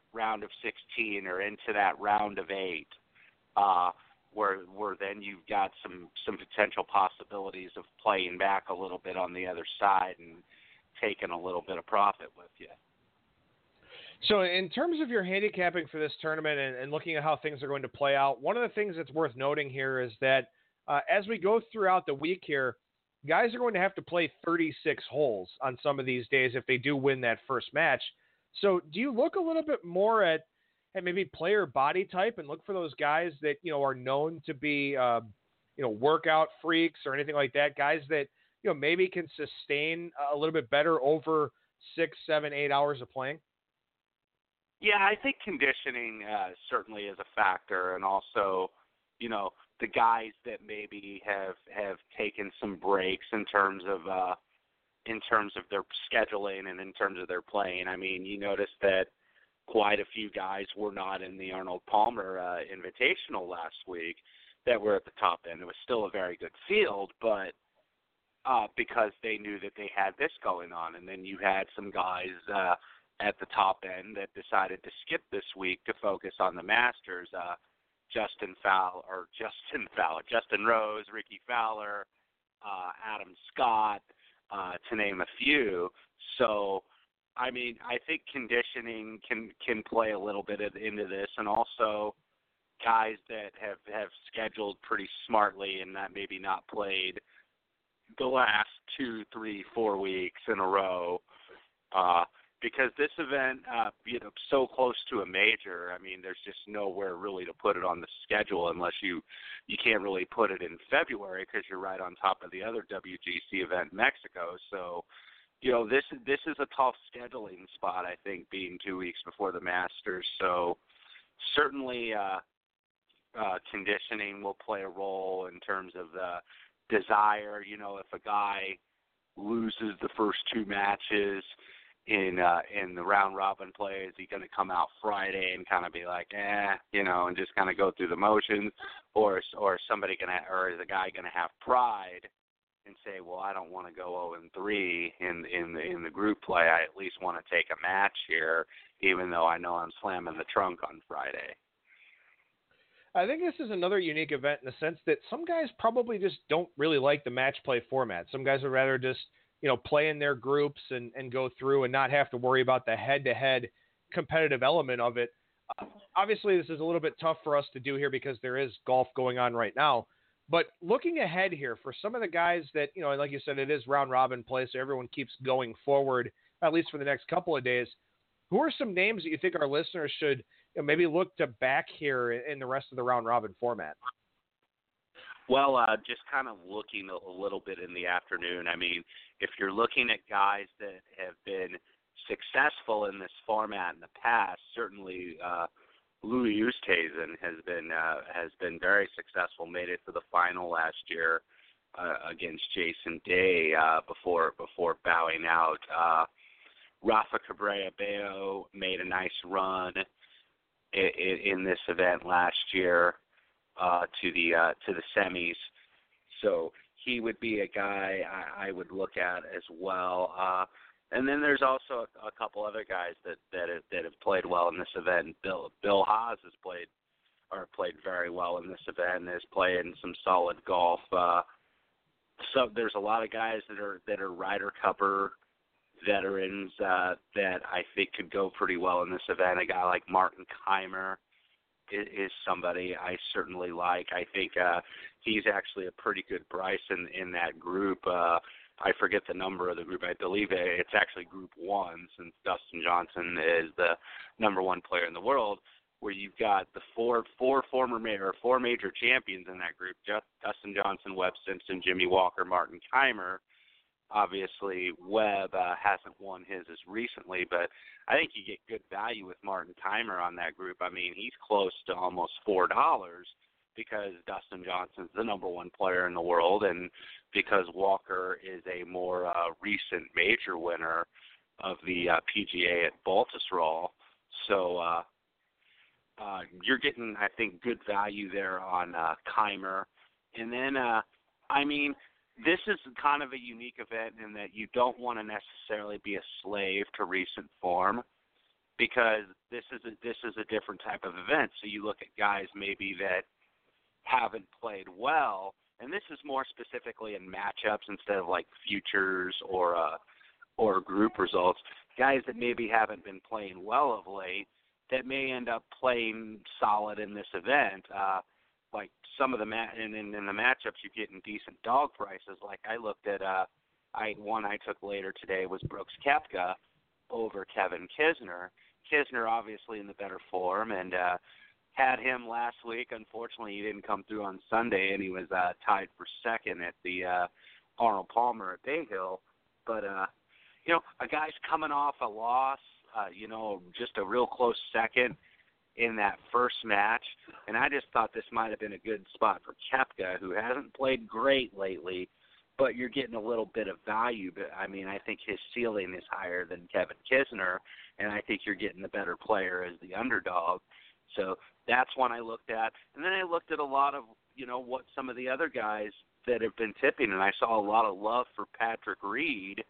round of 16 or into that round of 8, where then you've got some potential possibilities of playing back a little bit on the other side and taking a little bit of profit with you. So in terms of your handicapping for this tournament and looking at how things are going to play out, one of the things that's worth noting here is that as we go throughout the week here, guys are going to have to play 36 holes on some of these days if they do win that first match. So do you look a little bit more at maybe player body type and look for those guys that, are known to be, workout freaks or anything like that, guys that, maybe can sustain a little bit better over 6, 7, 8 hours of playing? Yeah, I think conditioning certainly is a factor, and also, the guys that maybe have taken some breaks in terms of their scheduling and in terms of their playing. I mean, you notice that quite a few guys were not in the Arnold Palmer Invitational last week that were at the top end. It was still a very good field, but because they knew that they had this going on, and then you had some guys at the top end that decided to skip this week to focus on the Masters. Justin Rose, Ricky Fowler, Adam Scott, to name a few. So, I mean, I think conditioning can play a little bit into this, and also guys that have scheduled pretty smartly and that maybe not played the last 2, 3, 4 weeks in a row. Because this event, so close to a major, I mean, there's just nowhere really to put it on the schedule unless you can't really put it in February because you're right on top of the other WGC event in Mexico. So, this is a tough scheduling spot, I think, being 2 weeks before the Masters. So certainly conditioning will play a role in terms of the desire. If a guy loses the first 2 matches in the round robin play, is he going to come out Friday and kind of be like, and just kind of go through the motions, or is the guy going to have pride and say, well, I don't want to go 0-3 in the group play. I at least want to take a match here, even though I know I'm slamming the trunk on Friday. I think this is another unique event in the sense that some guys probably just don't really like the match play format. Some guys would rather just play in their groups and go through and not have to worry about the head-to-head competitive element of it. Obviously, this is a little bit tough for us to do here because there is golf going on right now. But looking ahead here, for some of the guys that, like you said, it is round-robin play, so everyone keeps going forward, at least for the next couple of days. Who are some names that you think our listeners should maybe look to back here in the rest of the round-robin format? Well, just kind of looking a little bit in the afternoon. I mean, if you're looking at guys that have been successful in this format in the past, certainly Louis Oosthuizen has been very successful. Made it to the final last year against Jason Day before bowing out. Rafa Cabrera Bello made a nice run in this event last year to the semis, so he would be a guy I would look at as well. And then there's also a couple other guys that have played well in this event. Bill Haas has played very well in this event and is playing some solid golf. So there's a lot of guys that are Ryder Cupper veterans that I think could go pretty well in this event. A guy like Martin Kaymer is somebody I certainly like. I think he's actually a pretty good price in that group. I forget the number of the group. I believe it's actually Group 1, since Dustin Johnson is the number 1 player in the world, where you've got the four major champions in that group: Dustin Johnson, Webb Simpson, Jimmy Walker, Martin Kaymer. Obviously, Webb hasn't won his as recently, but I think you get good value with Martin Kaymer on that group. I mean, he's close to almost $4 because Dustin Johnson's the number 1 player in the world, and because Walker is a more recent major winner of the PGA at Baltusrol. So you're getting, I think, good value there on Kaymer. And then, I mean, this is kind of a unique event in that you don't want to necessarily be a slave to recent form. because this is a different type of event. So you look at guys maybe that haven't played well, and this is more specifically in matchups instead of like futures or group results. Guys that maybe haven't been playing well of late that may end up playing solid in this event. Like some of the in the matchups, you're getting decent dog prices. Like I looked at one I took later today was Brooks Koepka over Kevin Kisner. Kisner obviously in the better form, and had him last week. Unfortunately, he didn't come through on Sunday, and he was tied for second at the Arnold Palmer at Bay Hill. But a guy's coming off a loss, just a real close second in that first match, and I just thought this might have been a good spot for Koepka, who hasn't played great lately, but you're getting a little bit of value. But I mean, I think his ceiling is higher than Kevin Kisner, and I think you're getting the better player as the underdog. So that's one I looked at. And then I looked at a lot of, what some of the other guys that have been tipping, and I saw a lot of love for Patrick Reed.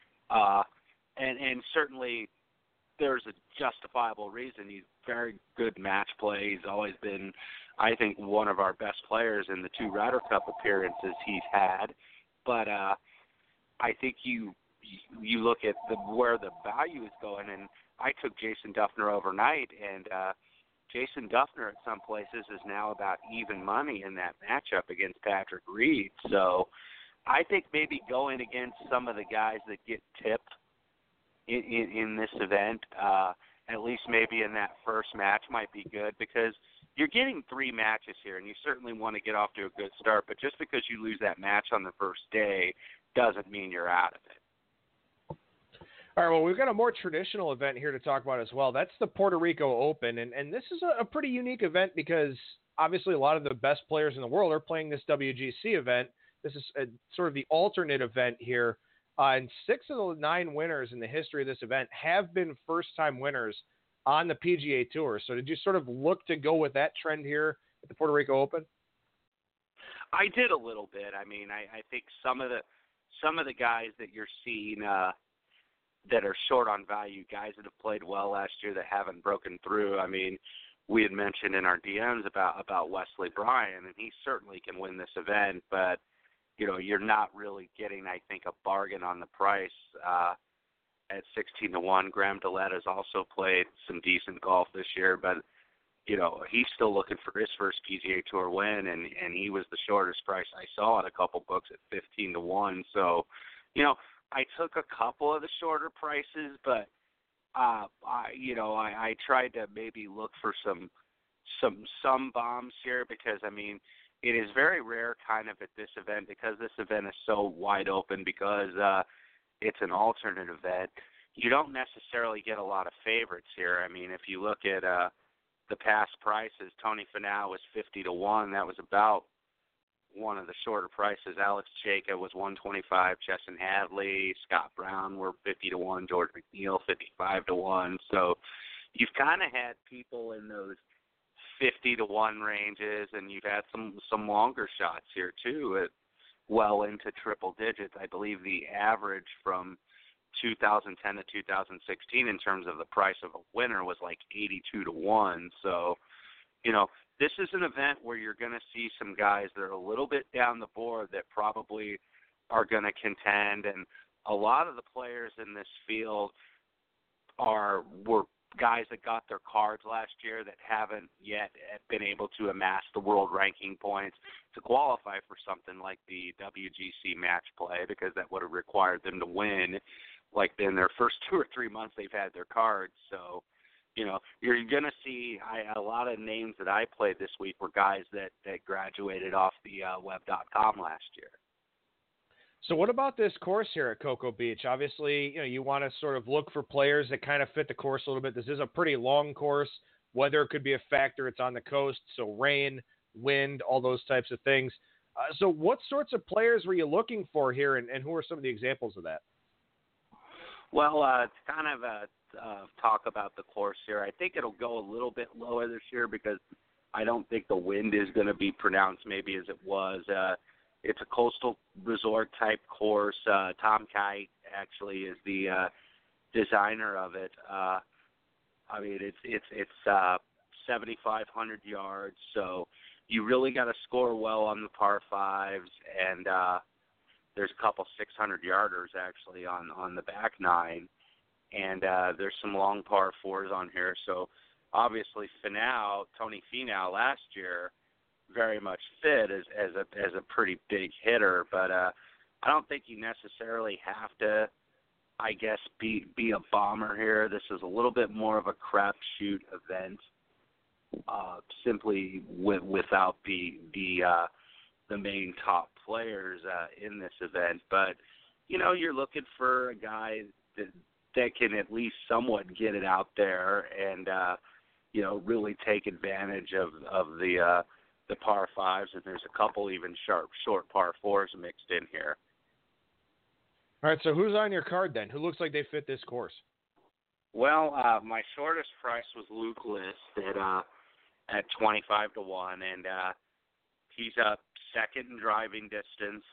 And certainly there's a justifiable reason. He's very good match play. He's always been, I think, one of our best players in the 2 Ryder Cup appearances he's had. But I think you look at where the value is going, and I took Jason Dufner overnight, and Jason Dufner at some places is now about even money in that matchup against Patrick Reed. So I think maybe going against some of the guys that get tipped in this event, at least maybe in that first match, might be good, because you're getting 3 matches here, and you certainly want to get off to a good start. But just because you lose that match on the first day doesn't mean you're out of it. All right, well, we've got a more traditional event here to talk about as well. That's the Puerto Rico Open, and this is a pretty unique event because obviously a lot of the best players in the world are playing this WGC event. This is sort of the alternate event here, and 6 of the 9 winners in the history of this event have been first-time winners on the PGA Tour. So did you sort of look to go with that trend here at the Puerto Rico Open? I did a little bit. I mean, I think some of the guys that you're seeing that are short on value, guys that have played well last year that haven't broken through. I mean, we had mentioned in our DMs about Wesley Bryan, and he certainly can win this event, but you're not really getting, I think, a bargain on the price at 16-1. Graham DeLette has also played some decent golf this year, but he's still looking for his first PGA Tour win, and he was the shortest price I saw at a couple books at 15-1. So, I took a couple of the shorter prices, but I tried to maybe look for some bombs here, because I mean, it is very rare kind of at this event, because this event is so wide open, because it's an alternate event. You don't necessarily get a lot of favorites here. I mean, if you look at the past prices, Tony Finau was 50-1. That was about one of the shorter prices. Alex Jacob was 125. Chesson Hadley, Scott Brown were 50-1. George McNeil 55-1. So you've kind of had people in those 50-1 ranges, and you've had some longer shots here too, at well into triple digits. I believe the average from 2010 to 2016 in terms of the price of a winner was like 82-1. So, this is an event where you're going to see some guys that are a little bit down the board that probably are going to contend, and a lot of the players in this field were guys that got their cards last year that haven't yet been able to amass the world ranking points to qualify for something like the WGC match play, because that would have required them to win like in their first 2 or 3 months they've had their cards. So, you're going to see a lot of names that I played this week were guys that graduated off the web.com last year. So what about this course here at Cocoa Beach? Obviously, you want to sort of look for players that kind of fit the course a little bit. This is a pretty long course. Weather could be a factor. It's on the coast, so rain, wind, all those types of things. So what sorts of players were you looking for here, and who are some of the examples of that? Well, it's kind of talk about the course here. I think it'll go a little bit lower this year, because I don't think the wind is going to be pronounced maybe as it was. It's a coastal resort type course. Tom Kite actually is the designer of it. I mean, it's 7,500 yards, so you really got to score well on the par fives, and there's a couple 600-yarders actually on the back nine, and there's some long par fours on here. So obviously Tony Finau last year very much fit as a pretty big hitter, but I don't think you necessarily have to, I guess, be a bomber here. This is a little bit more of a crapshoot event, simply without the main top players in this event. But you're looking for a guy that can at least somewhat get it out there and really take advantage of the par fives, and there's a couple even short par fours mixed in here. All right, so who's on your card then? Who looks like they fit this course? Well, my shortest price was Luke List at 25 to 1, and he's up second in driving distance,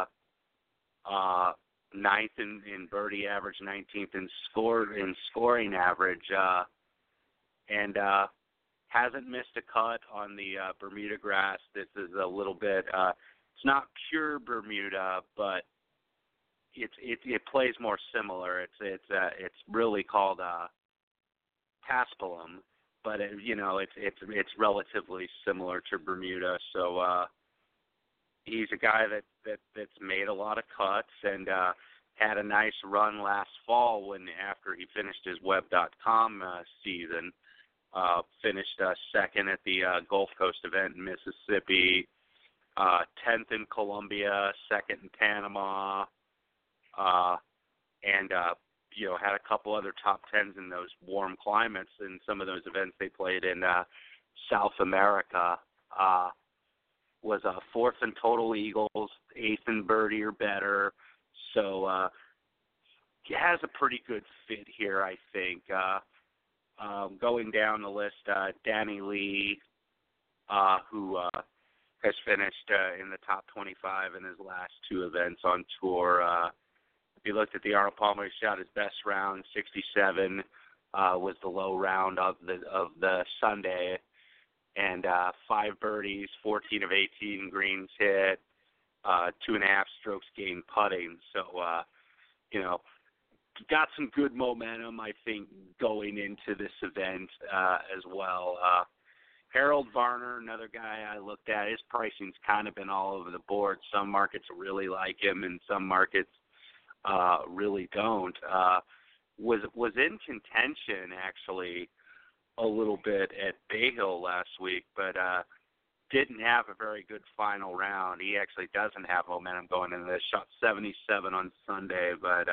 ninth in birdie average, 19th in scoring average, and hasn't missed a cut on the Bermuda grass. This is a little bit. It's not pure Bermuda, but it plays more similar. It's really called Paspalum, but it's relatively similar to Bermuda. So he's a guy that's made a lot of cuts and had a nice run last fall after he finished his Web.com season. Finished second at the Gulf Coast event in Mississippi, 10th in Colombia, second in Panama, and had a couple other top tens in those warm climates in some of those events they played in South America. Was fourth in total eagles, eighth in birdie or better. So he has a pretty good fit here, I think. Going down the list, Danny Lee, who has finished in the top 25 in his last two events on tour. If you looked at the Arnold Palmer, he shot his best round, 67, was the low round of the Sunday, and 5 birdies, 14 of 18 greens hit, 2.5 strokes gained putting. So, got some good momentum, I think, going into this event as well. Harold Varner, another guy I looked at, his pricing's kind of been all over the board. Some markets really like him, and some markets really don't. Was in contention, actually, a little bit at Bay Hill last week, but didn't have a very good final round. He actually doesn't have momentum going into this. Shot 77 on Sunday, but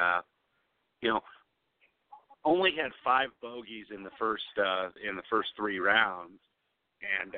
only had 5 bogeys in the first 3 rounds, and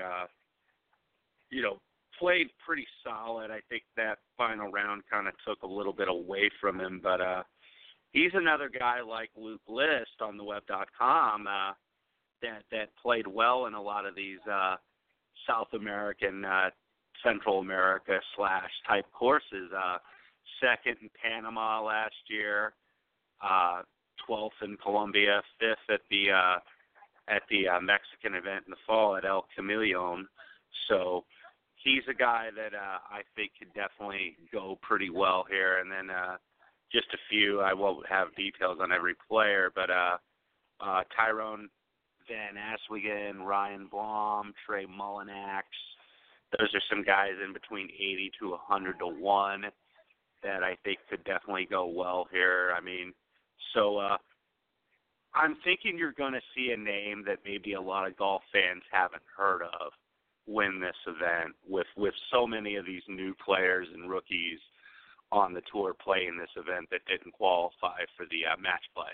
played pretty solid. I think that final round kind of took a little bit away from him, but he's another guy like Luke List on the Web.com that played well in a lot of these South American, Central America / type courses. Second in Panama last year. 12th in Colombia, 5th at the Mexican event in the fall at El Camellón. So he's a guy that I think could definitely go pretty well here. And then just a few, I won't have details on every player, but Tyrone Van Aswegen, Ryan Blom, Trey Mullinax. Those are some guys in between 80 to 100 to 1 that I think could definitely go well here. I mean, so I'm thinking you're going to see a name that maybe a lot of golf fans haven't heard of win this event with so many of these new players and rookies on the tour playing this event that didn't qualify for the match play.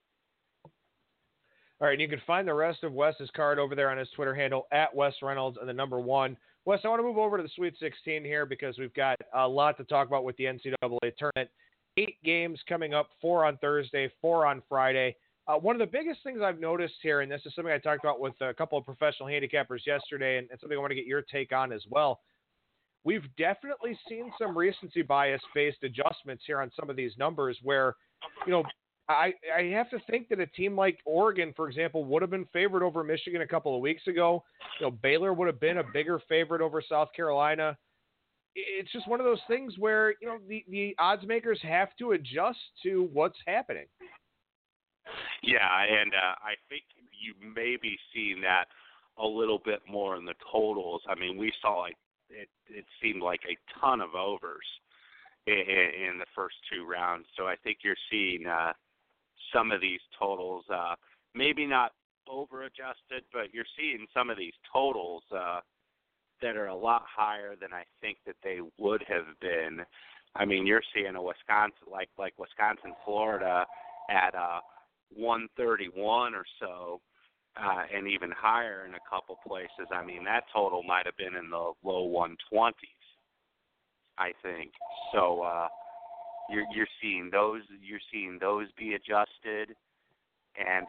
All right, and you can find the rest of Wes's card over there on his Twitter handle, @WesReynolds, and the number 1. Wes, I want to move over to the Sweet 16 here because we've got a lot to talk about with the NCAA tournament. 8 games coming up, 4 on Thursday, 4 on Friday. One of the biggest things I've noticed here, and this is something I talked about with a couple of professional handicappers yesterday, and something I want to get your take on as well. We've definitely seen some recency bias-based adjustments here on some of these numbers where, I have to think that a team like Oregon, for example, would have been favored over Michigan a couple of weeks ago. Baylor would have been a bigger favorite over South Carolina. It's just one of those things where, the odds makers have to adjust to what's happening. Yeah, and I think you may be seeing that a little bit more in the totals. I mean, we saw it seemed like a ton of overs in the first two rounds. So I think you're seeing some of these totals, maybe not over-adjusted, but you're seeing some of these totals that are a lot higher than I think that they would have been. I mean, you're seeing a Wisconsin, like Wisconsin, Florida at 131 or so, and even higher in a couple places. I mean, that total might have been in the low 120s, I think. So you're seeing those be adjusted, and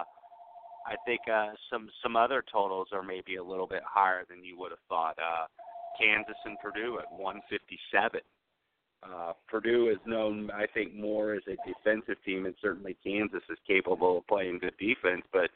I think some other totals are maybe a little bit higher than you would have thought. Kansas and Purdue at 157. Purdue is known, I think, more as a defensive team, and certainly Kansas is capable of playing good defense. But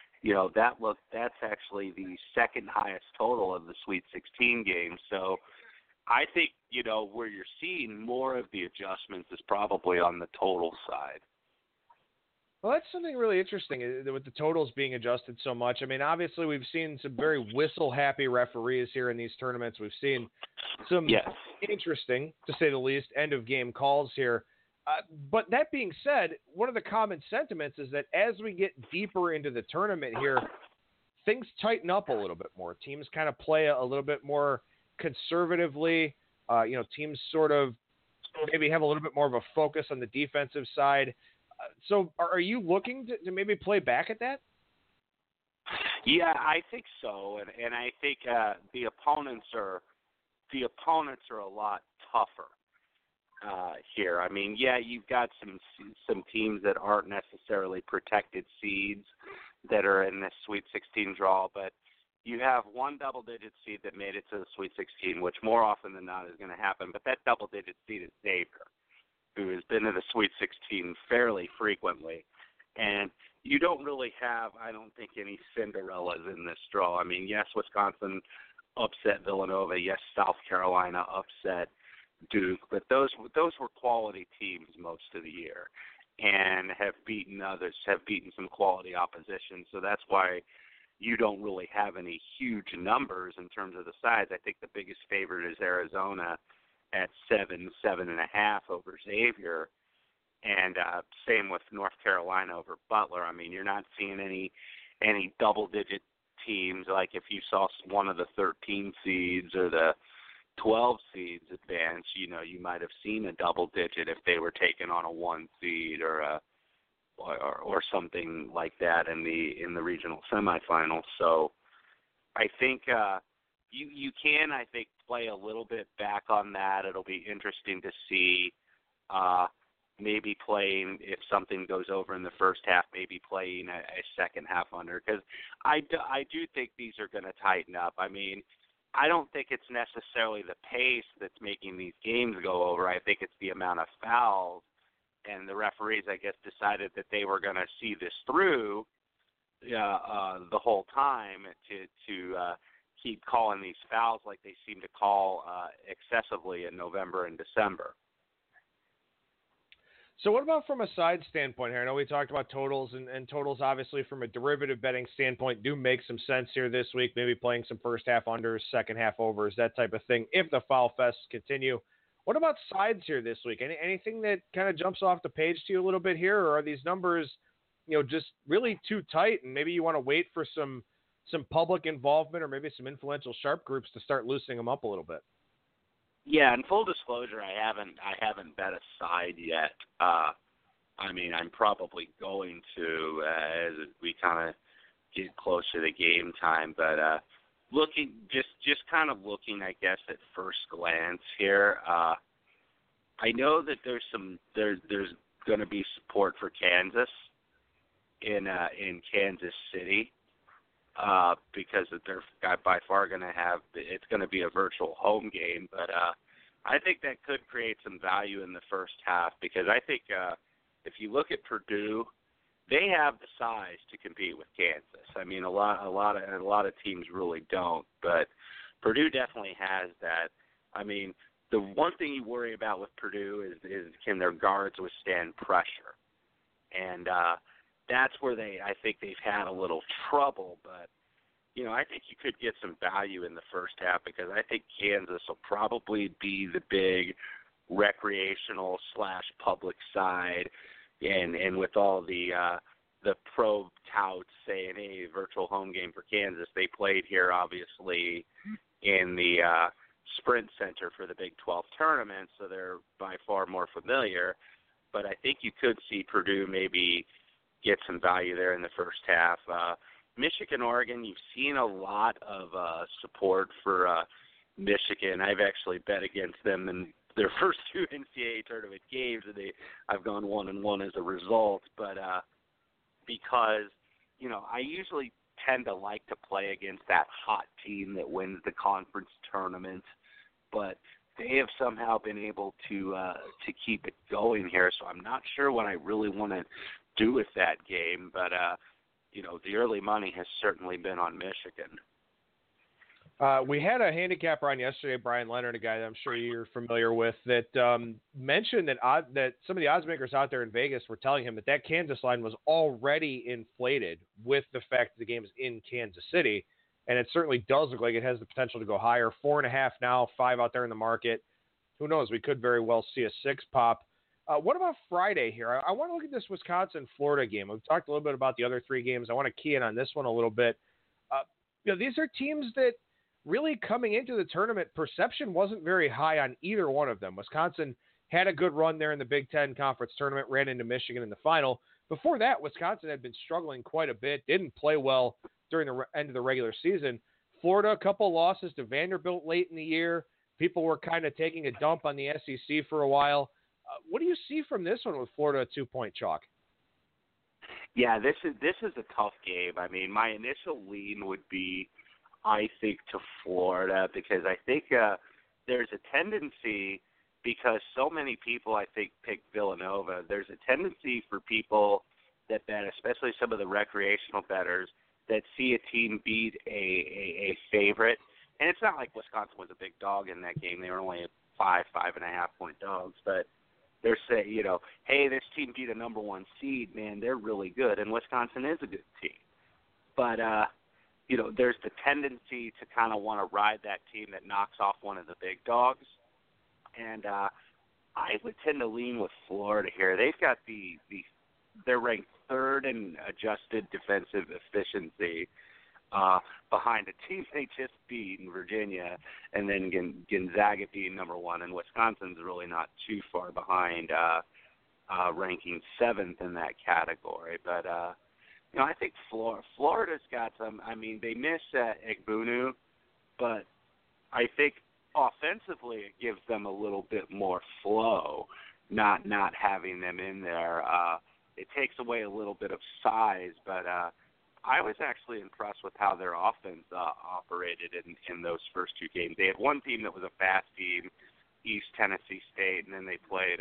that's actually the second highest total of the Sweet 16 games. So I think where you're seeing more of the adjustments is probably on the total side. Well, that's something really interesting with the totals being adjusted so much. I mean, obviously, we've seen some very whistle-happy referees here in these tournaments. We've seen some interesting, to say the least, end-of-game calls here. But that being said, one of the common sentiments is that as we get deeper into the tournament here, things tighten up a little bit more. Teams kind of play a little bit more conservatively. Teams sort of maybe have a little bit more of a focus on the defensive side. So are you looking to maybe play back at that? Yeah, I think so, and I think the opponents are a lot tougher here. I mean, you've got some teams that aren't necessarily protected seeds that are in this Sweet 16 draw, but you have one double-digit seed that made it to the Sweet 16, which more often than not is going to happen. But that double-digit seed is Xavier, who has been to the Sweet 16 fairly frequently. And you don't really have, I don't think, any Cinderellas in this draw. I mean, yes, Wisconsin upset Villanova. Yes, South Carolina upset Duke. But those were quality teams most of the year and have beaten some quality opposition. So that's why you don't really have any huge numbers in terms of the sides. I think the biggest favorite is Arizona at 7.5 over Xavier, and same with North Carolina over Butler. I mean, you're not seeing any double-digit teams like if you saw one of the 13 seeds or the 12 seeds advance. You might have seen a double-digit if they were taken on a 1 seed or something like that in the regional semifinals. So I think you can, I think, play a little bit back on that. It'll be interesting to see maybe playing, if something goes over in the first half, maybe playing a second half under, because I do think these are going to tighten up. I mean, I don't think it's necessarily the pace that's making these games go over. I think it's the amount of fouls. And the referees, I guess, decided that they were going to see this through the whole time to keep calling these fouls like they seem to call excessively in November and December. So what about from a side standpoint here? I know we talked about totals, and totals obviously from a derivative betting standpoint do make some sense here this week, maybe playing some first half unders, second half overs, that type of thing, if the foul fests continue. What about sides here this week? Anything that kind of jumps off the page to you a little bit here, or are these numbers, just really too tight, and maybe you want to wait for some public involvement or maybe some influential sharp groups to start loosening them up a little bit? Yeah, and full disclosure, I haven't bet a side yet. I mean, I'm probably going to as we kind of get closer to game time, but looking kind of looking, I guess, at first glance here. I know that there's going to be support for Kansas in Kansas City because they're by far going to have it's going to be a virtual home game, but I think that could create some value in the first half because I think if you look at Purdue, they have the size to compete with Kansas. I mean, a lot of teams really don't, but Purdue definitely has that. I mean, the one thing you worry about with Purdue is can their guards withstand pressure, and that's where I think they've had a little trouble. But I think you could get some value in the first half because I think Kansas will probably be the big recreational / public side, and with all the pro touts saying, hey, virtual home game for Kansas, they played here obviously in the Sprint Center for the Big 12 tournament, so they're by far more familiar. But I think you could see Purdue maybe get some value there in the first half. Michigan, Oregon, you've seen a lot of support for Michigan. I've actually bet against them in their first 2 NCAA tournament games, and I've gone 1-1 as a result. But because I usually tend to like to play against that hot team that wins the conference tournament, but they have somehow been able to keep it going here. So I'm not sure what I really want to do with that game, but the early money has certainly been on Michigan. We had a handicapper on yesterday, Brian Leonard, a guy that I'm sure you're familiar with, that mentioned that some of the odds makers out there in Vegas were telling him that Kansas line was already inflated with the fact that the game is in Kansas City, and it certainly does look like it has the potential to go higher. 4.5 now, 5 out there in the market. Who knows? We could very well see a 6 pop. What about Friday here? I want to look at this Wisconsin-Florida game. We've talked a little bit about the other 3 games. I want to key in on this one a little bit. These are teams that really coming into the tournament, perception wasn't very high on either one of them. Wisconsin had a good run there in the Big Ten Conference tournament, ran into Michigan in the final. Before that, Wisconsin had been struggling quite a bit, didn't play well during the end of the regular season. Florida, a couple losses to Vanderbilt late in the year. People were kind of taking a dump on the SEC for a while. What do you see from this one with Florida 2-point chalk? Yeah, this is a tough game. I mean, my initial lean would be, I think, to Florida because I think there's a tendency, because so many people, I think, pick Villanova, there's a tendency for people that bet, especially some of the recreational bettors, that see a team beat a favorite. And it's not like Wisconsin was a big dog in that game. They were only 5.5-point dogs. But they're saying, hey, this team beat a number 1 seed. Man, they're really good. And Wisconsin is a good team. But, there's the tendency to kind of want to ride that team that knocks off one of the big dogs. And I would tend to lean with Florida here. They've got they're ranked 3rd in adjusted defensive efficiency behind a team they just beat in Virginia, and then Gonzaga being number 1, and Wisconsin's really not too far behind, ranking 7th in that category. But I think Florida's got some. I mean, they miss Egbunu, but I think offensively it gives them a little bit more flow, not having them in there. It takes away a little bit of size, but I was actually impressed with how their offense operated in those first 2 games. They had one team that was a fast team, East Tennessee State, and then they played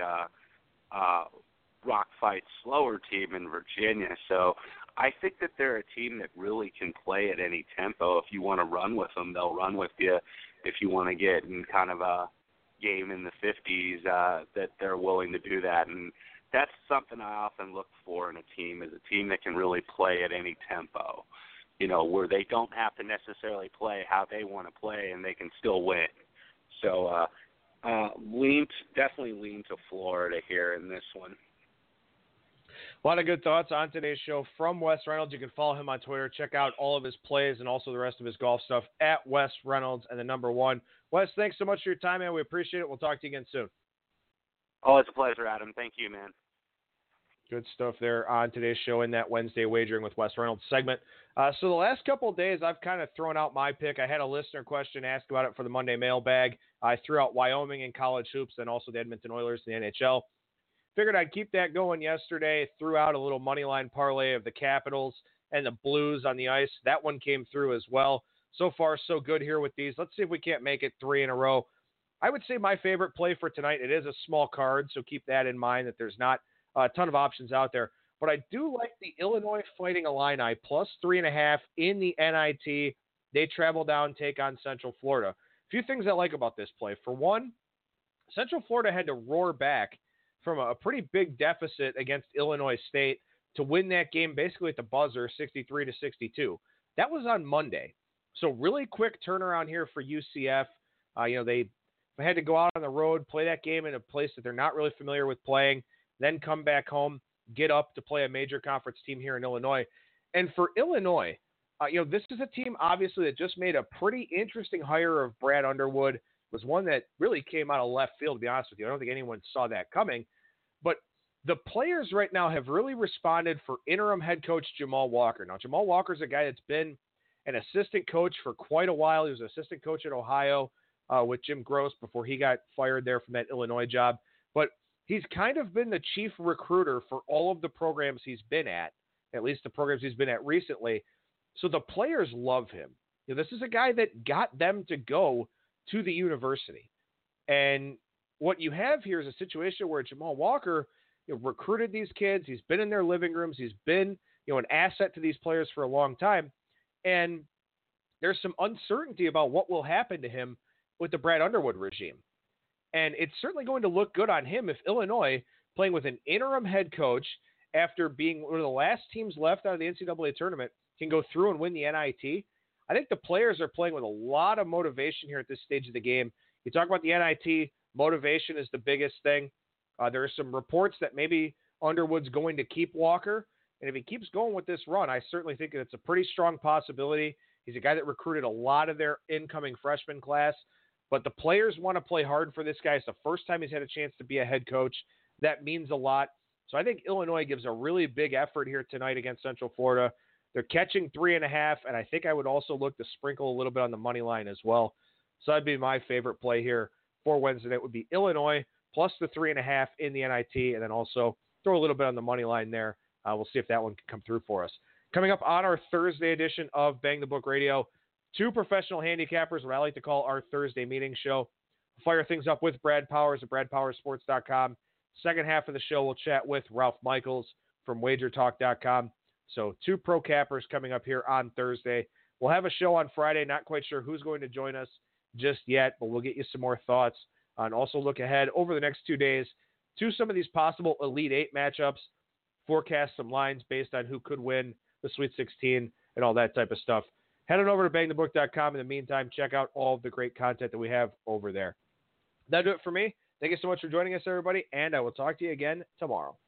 rock fight slower team in Virginia. So I think that they're a team that really can play at any tempo. If you want to run with them, they'll run with you. If you want to get in kind of a game in the 50s, that they're willing to do that. And that's something I often look for in a team, is a team that can really play at any tempo, where they don't have to necessarily play how they want to play and they can still win. So definitely lean to Florida here in this one. A lot of good thoughts on today's show from Wes Reynolds. You can follow him on Twitter. Check out all of his plays and also the rest of his golf stuff at Wes Reynolds and the number 1. Wes, thanks so much for your time, man. We appreciate it. We'll talk to you again soon. Oh, it's a pleasure, Adam. Thank you, man. Good stuff there on today's show in that Wednesday Wagering with Wes Reynolds segment. So the last couple of days, I've kind of thrown out my pick. I had a listener question asked about it for the Monday mailbag. I threw out Wyoming in college hoops and also the Edmonton Oilers in the NHL. Figured I'd keep that going yesterday. Threw out a little money line parlay of the Capitals and the Blues on the ice. That one came through as well. So far, so good here with these. Let's see if we can't make it 3 in a row. I would say my favorite play for tonight, it is a small card, so keep that in mind that there's not A ton of options out there. But I do like the Illinois Fighting Illini plus 3.5 in the NIT. They travel down, take on Central Florida. A few things I like about this play. For one, Central Florida had to roar back from a pretty big deficit against Illinois State to win that game basically at the buzzer, 63-62. That was on Monday. So really quick turnaround here for UCF. They had to go out on the road, play that game in a place that they're not really familiar with playing, then come back home, get up to play a major conference team here in Illinois. And for Illinois, this is a team obviously that just made a pretty interesting hire of Brad Underwood. It was one that really came out of left field, to be honest with you. I don't think anyone saw that coming. But the players right now have really responded for interim head coach Jamal Walker. Now, Jamal Walker's a guy that's been an assistant coach for quite a while. He was an assistant coach at Ohio with Jim Gross before he got fired there from that Illinois job. But he's kind of been the chief recruiter for all of the programs he's been at least the programs he's been at recently. So the players love him. This is a guy that got them to go to the university. And what you have here is a situation where Jamal Walker recruited these kids. He's been in their living rooms. He's been an asset to these players for a long time. And there's some uncertainty about what will happen to him with the Brad Underwood regime. And it's certainly going to look good on him if Illinois, playing with an interim head coach after being one of the last teams left out of the NCAA tournament, can go through and win the NIT. I think the players are playing with a lot of motivation here at this stage of the game. You talk about the NIT, motivation is the biggest thing. There are some reports that maybe Underwood's going to keep Walker. And if he keeps going with this run, I certainly think it's a pretty strong possibility. He's a guy that recruited a lot of their incoming freshman class. But the players want to play hard for this guy. It's the first time he's had a chance to be a head coach. That means a lot. So I think Illinois gives a really big effort here tonight against Central Florida. They're catching 3.5, and I think I would also look to sprinkle a little bit on the money line as well. So that'd be my favorite play here for Wednesday night would be Illinois plus the 3.5 in the NIT, and then also throw a little bit on the money line there. We'll see if that one can come through for us. Coming up on our Thursday edition of Bang the Book Radio, two professional handicappers, what I like to call our Thursday meeting show. We'll fire things up with Brad Powers at BradPowersSports.com. Second half of the show, we'll chat with Ralph Michaels from WagerTalk.com. So two pro cappers coming up here on Thursday. We'll have a show on Friday. Not quite sure who's going to join us just yet, but we'll get you some more thoughts and also look ahead over the next 2 days to some of these possible Elite Eight matchups, forecast some lines based on who could win the Sweet 16 and all that type of stuff. Head on over to BangTheBook.com. In the meantime, check out all of the great content that we have over there. That'll do it for me. Thank you so much for joining us, everybody, and I will talk to you again tomorrow.